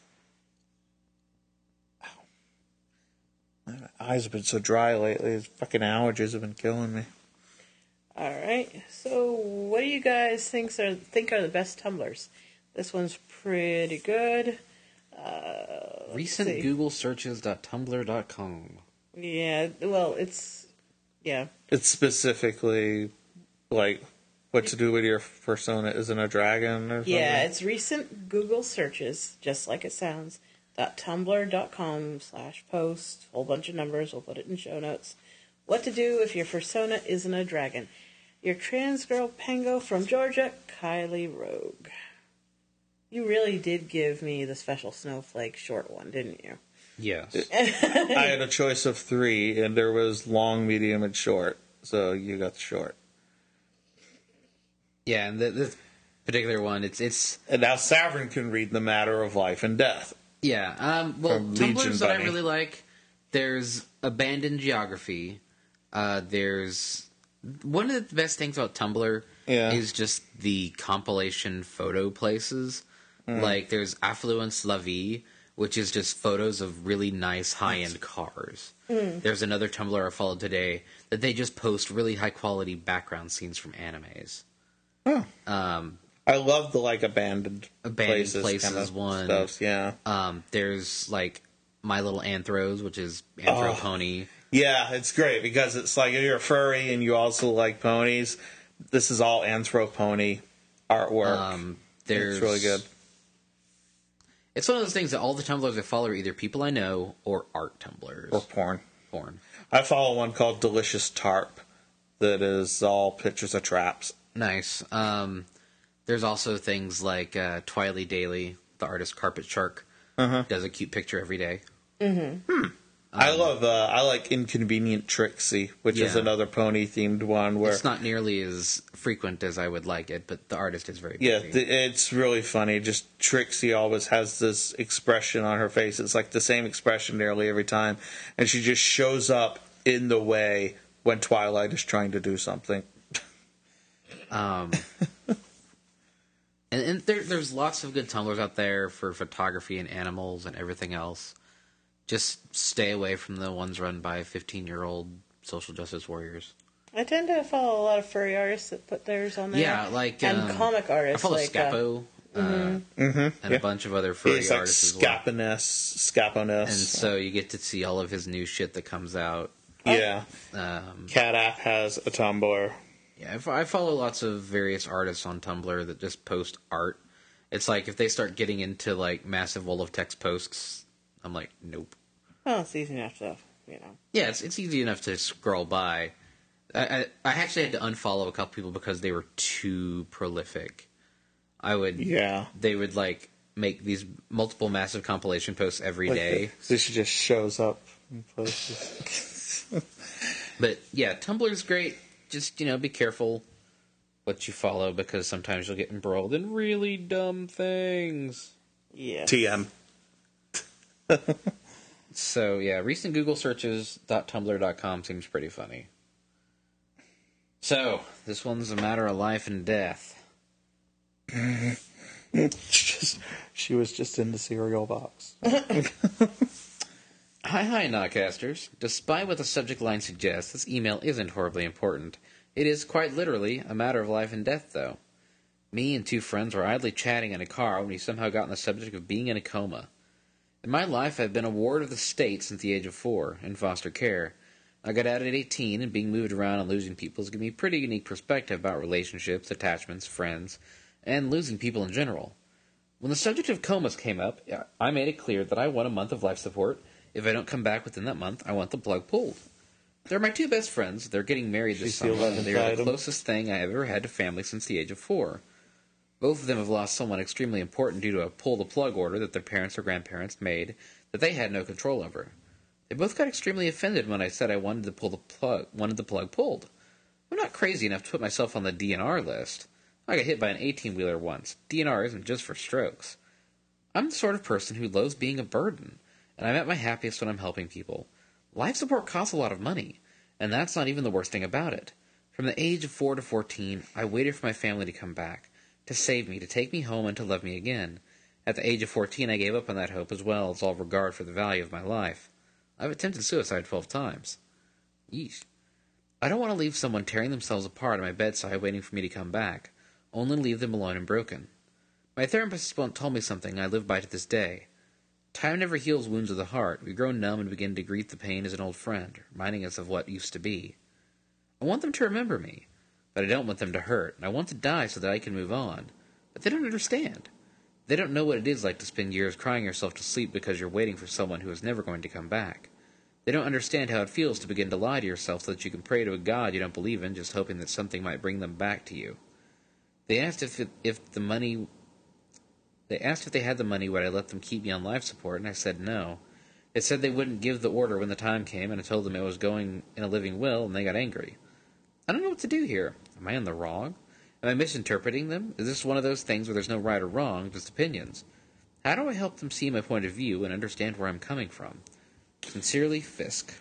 [SPEAKER 2] Ow. My eyes have been so dry lately. These fucking allergies have been killing me.
[SPEAKER 4] All right. So, what do you guys think are the best tumblers? This one's pretty good.
[SPEAKER 1] Recent Google searches.tumblr.com.
[SPEAKER 4] Yeah, well, it's
[SPEAKER 2] specifically like what to do with your persona isn't a dragon or something?
[SPEAKER 4] Yeah, it's recent Google searches, just like it sounds, .tumblr.com/post, whole bunch of numbers, we'll put it in show notes. What to do if your persona isn't a dragon. Your trans girl Pango from Georgia, Kylie Rogue. You really did give me the special snowflake short one, didn't you?
[SPEAKER 1] Yes.
[SPEAKER 2] I had a choice of 3, and there was long, medium, and short. So you got the short.
[SPEAKER 1] Yeah, and this particular one, it's...
[SPEAKER 2] And now Savrin can read The Matter of Life and Death.
[SPEAKER 1] Yeah, well, tumblers that I really like, there's Abandoned Geography. There's... One of the best things about Tumblr is just the compilation photo places. Like, there's Affluence La Vie, which is just photos of really nice high-end cars. There's another Tumblr I followed today that they just post really high-quality background scenes from animes.
[SPEAKER 2] Oh. I love the, abandoned places
[SPEAKER 1] kind of one.
[SPEAKER 2] Stuff, yeah.
[SPEAKER 1] There's, My Little Anthros, which is Anthro Pony.
[SPEAKER 2] Yeah, it's great because it's like if you're a furry and you also like ponies, this is all Anthro Pony artwork. It's really good.
[SPEAKER 1] It's one of those things that all the Tumblrs I follow are either people I know or art Tumblrs.
[SPEAKER 2] Or porn.
[SPEAKER 1] Porn.
[SPEAKER 2] I follow one called Delicious Tarp that is all pictures of traps.
[SPEAKER 1] Nice. There's also things like Twiley Daily, the artist Carpet Shark, does a cute picture every day.
[SPEAKER 4] Mm-hmm.
[SPEAKER 2] I like Inconvenient Trixie, which is another pony-themed one where...
[SPEAKER 1] It's not nearly as frequent as I would like it, but the artist is very busy.
[SPEAKER 2] Yeah, it's really funny. Just Trixie always has this expression on her face. It's like the same expression nearly every time. And she just shows up in the way when Twilight is trying to do something.
[SPEAKER 1] And there's lots of good Tumblrs out there for photography and animals and everything else. Just stay away from the ones run by 15-year-old social justice warriors.
[SPEAKER 4] I tend to follow a lot of furry artists that put theirs on there.
[SPEAKER 1] Yeah,
[SPEAKER 4] and comic artists.
[SPEAKER 1] I follow Scapo. and a bunch of other furry
[SPEAKER 2] He's like
[SPEAKER 1] artists as well.
[SPEAKER 2] Scaponess.
[SPEAKER 1] And so you get to see all of his new shit that comes out.
[SPEAKER 2] Yeah.
[SPEAKER 1] Um,
[SPEAKER 2] Cat App has a Tumblr.
[SPEAKER 1] Yeah, I follow lots of various artists on Tumblr that just post art. It's like if they start getting into like massive wall of text posts, I'm like, nope.
[SPEAKER 4] Well, it's easy enough to, you know.
[SPEAKER 1] Yeah, it's easy enough to scroll by. I actually had to unfollow a couple people because they were too prolific. They would like make these multiple massive compilation posts every day.
[SPEAKER 2] This just shows up in places.
[SPEAKER 1] But yeah, Tumblr's great. Just, be careful what you follow because sometimes you'll get embroiled in really dumb things.
[SPEAKER 4] Yeah.
[SPEAKER 2] TM.
[SPEAKER 1] So, yeah, recent Google searches .tumblr.com seems pretty funny. So, this one's a matter of life and death.
[SPEAKER 2] She was just in the cereal box.
[SPEAKER 1] Hi, Nodcasters. Despite what the subject line suggests, this email isn't horribly important. It is quite literally a matter of life and death, though. Me and two friends were idly chatting in a car when we somehow got on the subject of being in a coma. In my life, I've been a ward of the state since the age of 4, in foster care. I got out at 18, and being moved around and losing people has given me a pretty unique perspective about relationships, attachments, friends, and losing people in general. When the subject of comas came up, I made it clear that I want a month of life support. If I don't come back within that month, I want the plug pulled. They're my two best friends. They're getting married this summer, and they are the closest thing I have ever had to family since the age of 4. Both of them have lost someone extremely important due to a pull-the-plug order that their parents or grandparents made that they had no control over. They both got extremely offended when I said I wanted the plug pulled. I'm not crazy enough to put myself on the DNR list. I got hit by an 18-wheeler once. DNR isn't just for strokes. I'm the sort of person who loathes being a burden, and I'm at my happiest when I'm helping people. Life support costs a lot of money, and that's not even the worst thing about it. From the age of 4 to 14, I waited for my family to come back, to save me, to take me home, and to love me again. At the age of 14, I gave up on that hope as well as all regard for the value of my life. I've attempted suicide 12 times. Yeesh. I don't want to leave someone tearing themselves apart at my bedside waiting for me to come back, only leave them alone and broken. My therapist once told me something I live by to this day. Time never heals wounds of the heart. We grow numb and begin to greet the pain as an old friend, reminding us of what used to be. I want them to remember me, but I don't want them to hurt, and I want to die so that I can move on. But they don't understand. They don't know what it is like to spend years crying yourself to sleep because you're waiting for someone who is never going to come back. They don't understand how it feels to begin to lie to yourself so that you can pray to a God you don't believe in, just hoping that something might bring them back to you. They asked if they had the money, would I let them keep me on life support, and I said no. They said they wouldn't give the order when the time came, and I told them it was going in a living will, and they got angry. I don't know what to do here. Am I in the wrong? Am I misinterpreting them? Is this one of those things where there's no right or wrong, just opinions? How do I help them see my point of view and understand where I'm coming from? Sincerely, Fisk.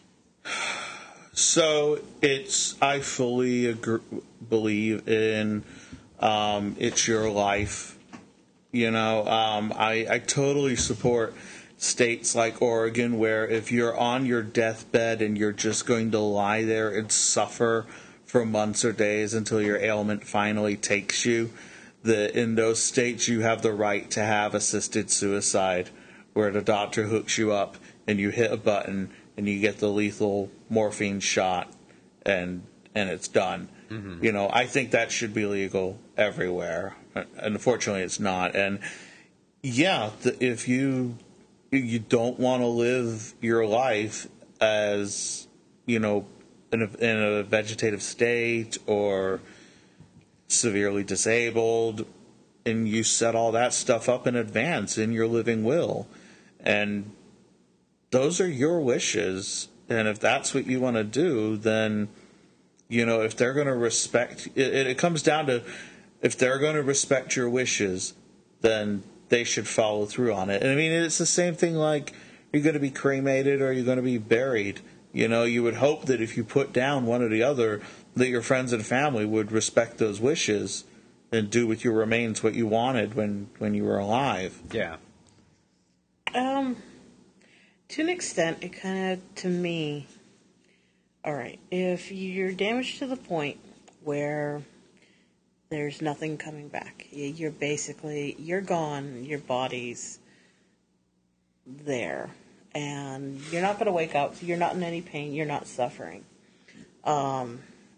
[SPEAKER 2] So I fully believe in it's your life. I totally support states like Oregon where if you're on your deathbed and you're just going to lie there and suffer for months or days until your ailment finally takes you, in those states you have the right to have assisted suicide, where the doctor hooks you up and you hit a button and you get the lethal morphine shot and it's done. Mm-hmm. I think that should be legal everywhere. Unfortunately, it's not. And yeah, if you don't want to live your life as in a vegetative state or severely disabled, and you set all that stuff up in advance in your living will, and those are your wishes. And if that's what you want to do, then if they're going to respect it comes down to, if they're going to respect your wishes, then they should follow through on it. And I mean, it's the same thing like, you're going to be cremated or you're going to be buried. You would hope that if you put down one or the other, that your friends and family would respect those wishes and do with your remains what you wanted when you were alive.
[SPEAKER 1] Yeah.
[SPEAKER 4] To an extent, it kind of, to me, all right, if you're damaged to the point where there's nothing coming back. You're gone, your body's there. And you're not going to wake up, you're not in any pain, you're not suffering. And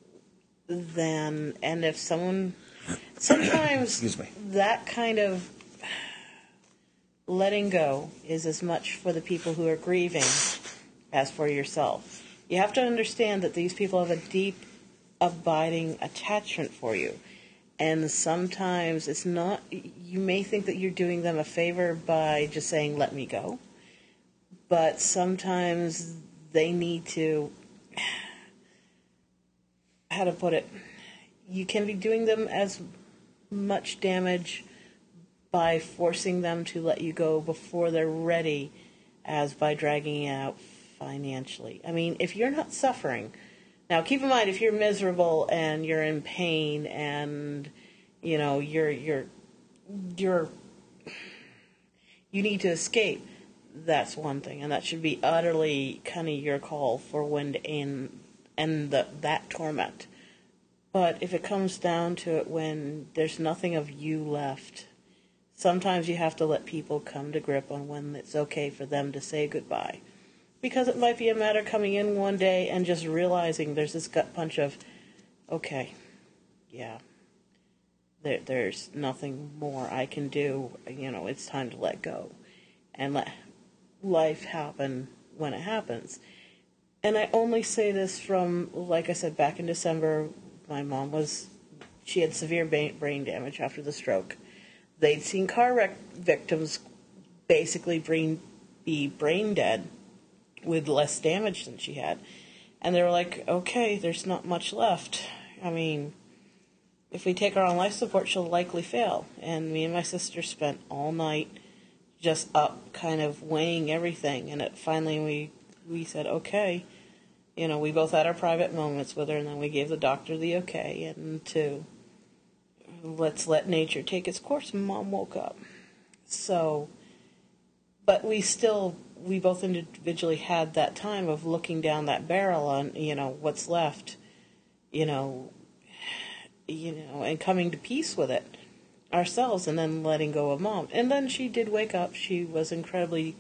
[SPEAKER 4] if sometimes
[SPEAKER 2] Excuse me.
[SPEAKER 4] that kind of letting go is as much for the people who are grieving as for yourself. You have to understand that these people have a deep, abiding attachment for you. And sometimes it's not, you may think that you're doing them a favor by just saying, let me go. But sometimes they need to, how to put it, you can be doing them as much damage by forcing them to let you go before they're ready as by dragging it out financially. I mean, if you're not suffering, now keep in mind if you're miserable and you're in pain and you know you need to escape, that's one thing, and that should be utterly kind of your call for when to end that torment. But if it comes down to it when there's nothing of you left, sometimes you have to let people come to grip on when it's okay for them to say goodbye. Because it might be a matter coming in one day and just realizing there's this gut punch of, okay, yeah, there's nothing more I can do. You know, it's time to let go and let life happen when it happens. And I only say this from, like I said, back in December, my mom she had severe brain damage after the stroke. They'd seen car wreck victims basically be brain dead with less damage than she had. And they were like, okay, there's not much left. I mean, if we take her on life support, she'll likely fail. And me and my sister spent all night just up kind of weighing everything. And finally we said, okay, you know, we both had our private moments with her, and then we gave the doctor the okay, and let's let nature take its course. And Mom woke up. So, but we both individually had that time of looking down that barrel on, you know, what's left, you know, and coming to peace with it ourselves, and then letting go of Mom. And then she did wake up. She was incredibly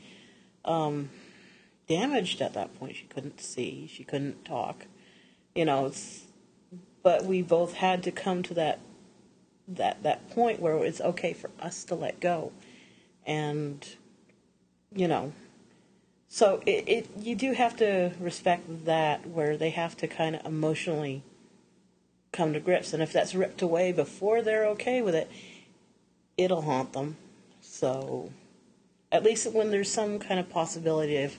[SPEAKER 4] damaged at that point. She couldn't see. She couldn't talk. You know, but we both had to come to that point where it's okay for us to let go. And, you know, so you do have to respect that, where they have to kind of emotionally come to grips. And if that's ripped away before they're okay with it, it'll haunt them. So at least when there's some kind of possibility of,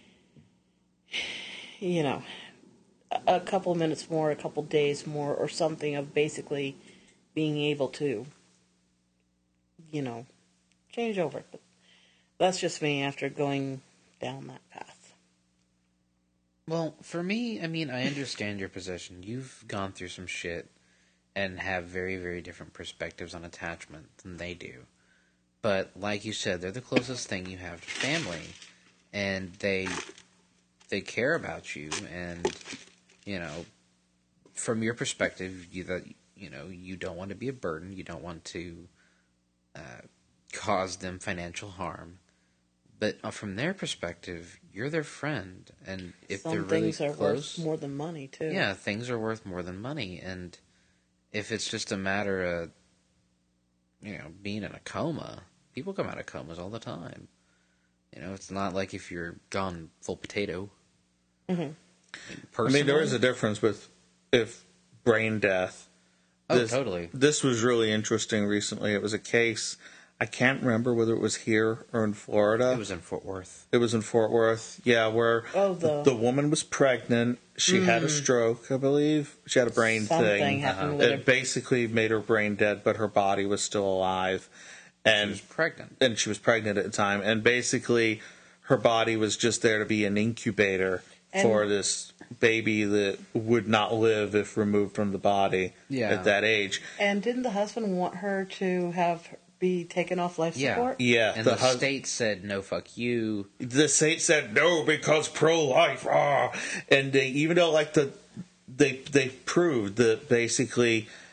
[SPEAKER 4] you know, a couple of minutes more, a couple days more, or something of basically being able to, you know, change over. But that's just me after going down that path.
[SPEAKER 1] Well, for me, I mean, I understand your position. You've gone through some shit and have very, very different perspectives on attachment than they do. But like you said, they're the closest thing you have to family, and they care about you, and, you know, from your perspective, you don't want to be a burden, you don't want to cause them financial harm, but from their perspective, you're their friend, and if they're really close,
[SPEAKER 4] things are worth more than money too.
[SPEAKER 1] Yeah, things are worth more than money, and if it's just a matter of, you know, being in a coma, people come out of comas all the time. You know, it's not like if you're gone full potato.
[SPEAKER 4] Mm-hmm.
[SPEAKER 2] I mean, there is a difference with if brain death.
[SPEAKER 1] Totally.
[SPEAKER 2] This was really interesting recently. It was a case, I can't remember whether it was here or in Florida.
[SPEAKER 1] It was in Fort Worth.
[SPEAKER 2] It was in Fort Worth, yeah, where the woman was pregnant. She had a stroke, I believe. She had a brain thing.
[SPEAKER 4] Happened with
[SPEAKER 2] It basically made her brain dead, but her body was still alive. And
[SPEAKER 1] she was pregnant.
[SPEAKER 2] And she was pregnant at the time. And basically, her body was just there to be an incubator for this baby that would not live if removed from the body at that age.
[SPEAKER 4] And didn't the husband want her to be taken off life support?
[SPEAKER 2] Yeah.
[SPEAKER 1] And the state said, no, fuck you.
[SPEAKER 2] The state said, no, because pro-life. And they, even though, like, they proved that basically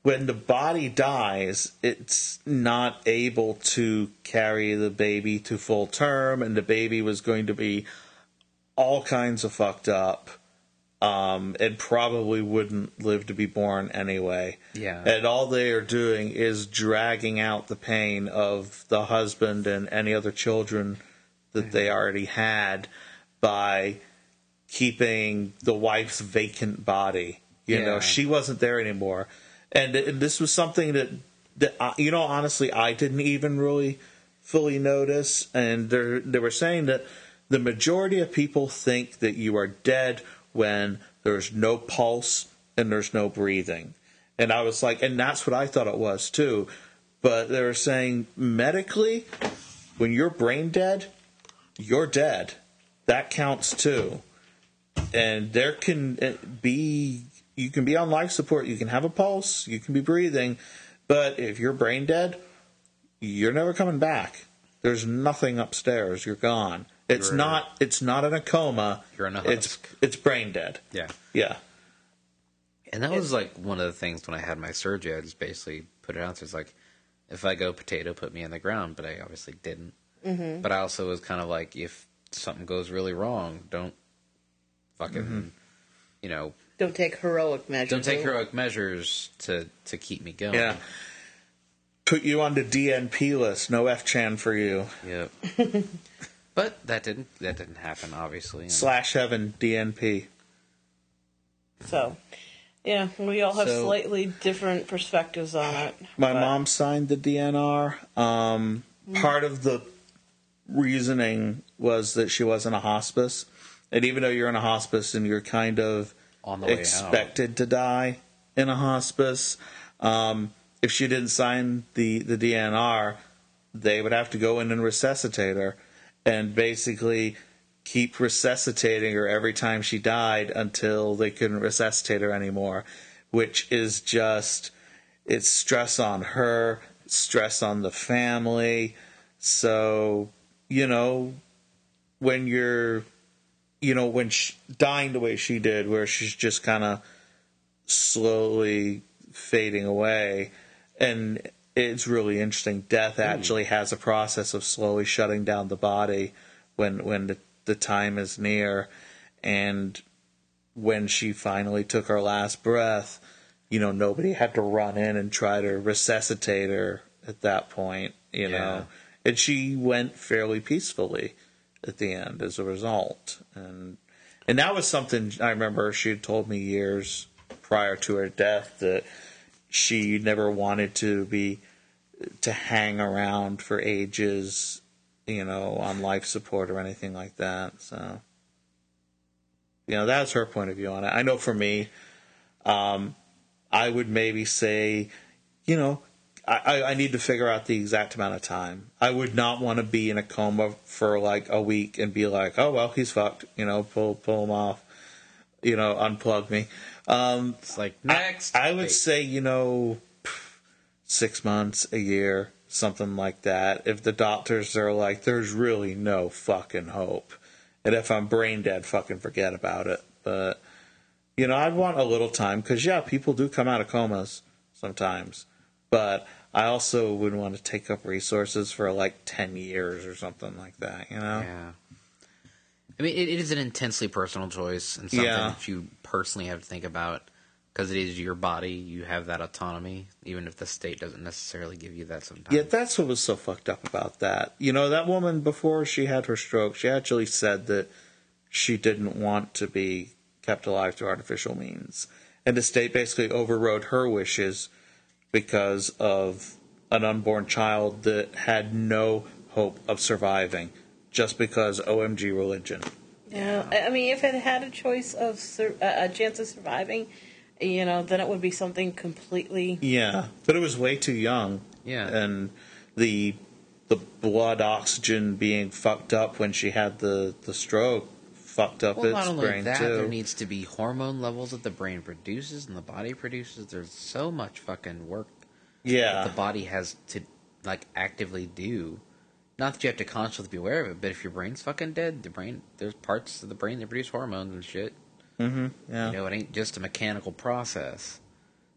[SPEAKER 2] when the body dies, it's not able to carry the baby to full term, and the baby was going to be all kinds of fucked up, and probably wouldn't live to be born anyway.
[SPEAKER 1] Yeah.
[SPEAKER 2] And all they are doing is dragging out the pain of the husband and any other children that they already had by keeping the wife's vacant body. You know, she wasn't there anymore. And this was something that honestly, I didn't even really fully notice. And they were saying that the majority of people think that you are dead when there's no pulse and there's no breathing. And I was like, and that's what I thought it was too. But they were saying medically, when you're brain dead, you're dead. That counts too. And there can be, you can be on life support, you can have a pulse, you can be breathing, but if you're brain dead, you're never coming back. There's nothing upstairs. You're gone. It's not in a coma.
[SPEAKER 1] You're in a husk.
[SPEAKER 2] It's brain dead.
[SPEAKER 1] Yeah.
[SPEAKER 2] Yeah.
[SPEAKER 1] And that was like one of the things when I had my surgery. I just basically put it out there. It's like, if I go potato, put me in the ground. But I obviously didn't. Mm-hmm. But I also was kind of like, if something goes really wrong, don't fucking,
[SPEAKER 4] Don't take heroic measures.
[SPEAKER 1] Don't take heroic measures to keep me going.
[SPEAKER 2] Yeah. Put you on the DNP list. No F-Chan for you.
[SPEAKER 1] Yep. But that didn't happen, obviously.
[SPEAKER 2] /heaven DNP.
[SPEAKER 4] So, yeah, we all have slightly different perspectives on it.
[SPEAKER 2] My mom signed the DNR. Part of the reasoning was that she was in a hospice. And even though you're in a hospice and you're kind of
[SPEAKER 1] on the way
[SPEAKER 2] expected to die in a hospice, if she didn't sign the DNR, they would have to go in and resuscitate her and basically keep resuscitating her every time she died until they couldn't resuscitate her anymore, which is just, it's stress on her, stress on the family. So, when you're, when dying the way she did, where she's just kind of slowly fading away, and it's really interesting. Death actually has a process of slowly shutting down the body when the time is near. And when she finally took her last breath, nobody had to run in and try to resuscitate her at that point, know. And she went fairly peacefully at the end as a result. And that was something I remember she had told me years prior to her death, that she never wanted to hang around for ages, on life support or anything like that. So, that's her point of view on it. I know for me, I would maybe say, I need to figure out the exact amount of time. I would not want to be in a coma for like a week and be like, oh, well, he's fucked, pull him off, unplug me.
[SPEAKER 1] It's like, next.
[SPEAKER 2] I would say, 6 months, a year, something like that. If the doctors are like, there's really no fucking hope. And if I'm brain dead, fucking forget about it. But, I'd want a little time because, people do come out of comas sometimes. But I also wouldn't want to take up resources for like 10 years or something like that,
[SPEAKER 1] Yeah. I mean, it is an intensely personal choice and something that you personally have to think about because it is your body. You have that autonomy, even if the state doesn't necessarily give you that sometimes.
[SPEAKER 2] Yeah, that's what was so fucked up about that. That woman, before she had her stroke, she actually said that she didn't want to be kept alive through artificial means. And the state basically overrode her wishes because of an unborn child that had no hope of surviving. Just because OMG religion.
[SPEAKER 4] Yeah, I mean, if it had a choice of a chance of surviving, then it would be something completely.
[SPEAKER 2] Yeah, but it was way too young.
[SPEAKER 1] Yeah,
[SPEAKER 2] and the blood oxygen being fucked up when she had the stroke fucked up its
[SPEAKER 1] not only
[SPEAKER 2] brain
[SPEAKER 1] that,
[SPEAKER 2] too.
[SPEAKER 1] There needs to be hormone levels that the brain produces and the body produces. There's so much fucking work.
[SPEAKER 2] Yeah,
[SPEAKER 1] that the body has to actively do. Not that you have to consciously be aware of it, but if your brain's fucking dead, there's parts of the brain that produce hormones and shit.
[SPEAKER 2] Mm-hmm. Yeah.
[SPEAKER 1] It ain't just a mechanical process.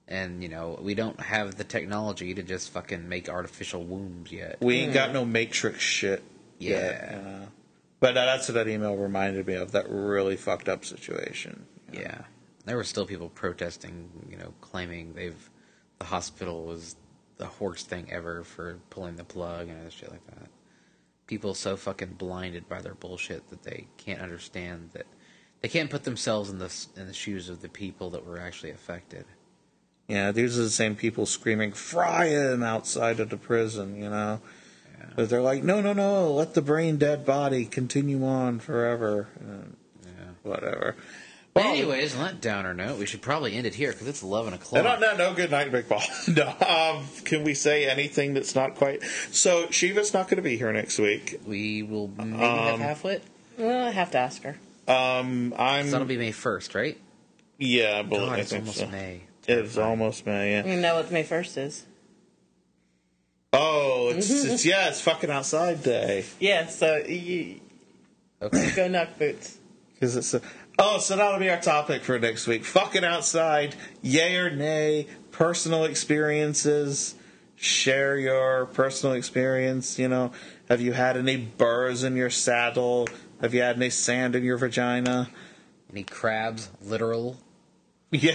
[SPEAKER 1] And, we don't have the technology to just fucking make artificial wombs yet.
[SPEAKER 2] We ain't got no Matrix shit yet.
[SPEAKER 1] Yeah.
[SPEAKER 2] But that's what that email reminded me of, that really fucked up situation.
[SPEAKER 1] Yeah. There were still people protesting, claiming the hospital was the worst thing ever for pulling the plug and shit like that. People so fucking blinded by their bullshit that they can't understand that they can't put themselves in the shoes of the people that were actually affected.
[SPEAKER 2] Yeah, these are the same people screaming, "Fry him!" outside of the prison, Yeah. But they're like, no, let the brain-dead body continue on forever. Whatever.
[SPEAKER 1] But anyways, on that downer note, we should probably end it here, because it's 11 o'clock.
[SPEAKER 2] No, good night, Big Ball. No, can we say anything that's not quite... So, Shiva's not going to be here next week.
[SPEAKER 1] We will maybe have half-wit?
[SPEAKER 4] Well, I have to ask her.
[SPEAKER 2] So
[SPEAKER 1] that'll be May 1st, right?
[SPEAKER 2] Yeah, but
[SPEAKER 1] God,
[SPEAKER 2] I
[SPEAKER 1] it's
[SPEAKER 2] think
[SPEAKER 1] almost
[SPEAKER 2] so.
[SPEAKER 1] May.
[SPEAKER 2] It's almost May, yeah.
[SPEAKER 4] You know what May 1st is?
[SPEAKER 2] Oh, it's fucking outside day.
[SPEAKER 4] Yeah, so go knock boots.
[SPEAKER 2] Because it's so that'll be our topic for next week. Fucking outside, yay or nay, personal experiences. Share your personal experience. Have you had any burrs in your saddle? Have you had any sand in your vagina?
[SPEAKER 1] Any crabs? Literal?
[SPEAKER 2] Yeah.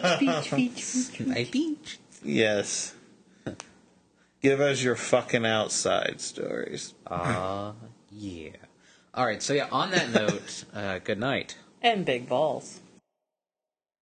[SPEAKER 1] Beach.
[SPEAKER 2] Yes. Give us your fucking outside stories.
[SPEAKER 1] Yeah. All right, so on that note, good night.
[SPEAKER 4] And big balls.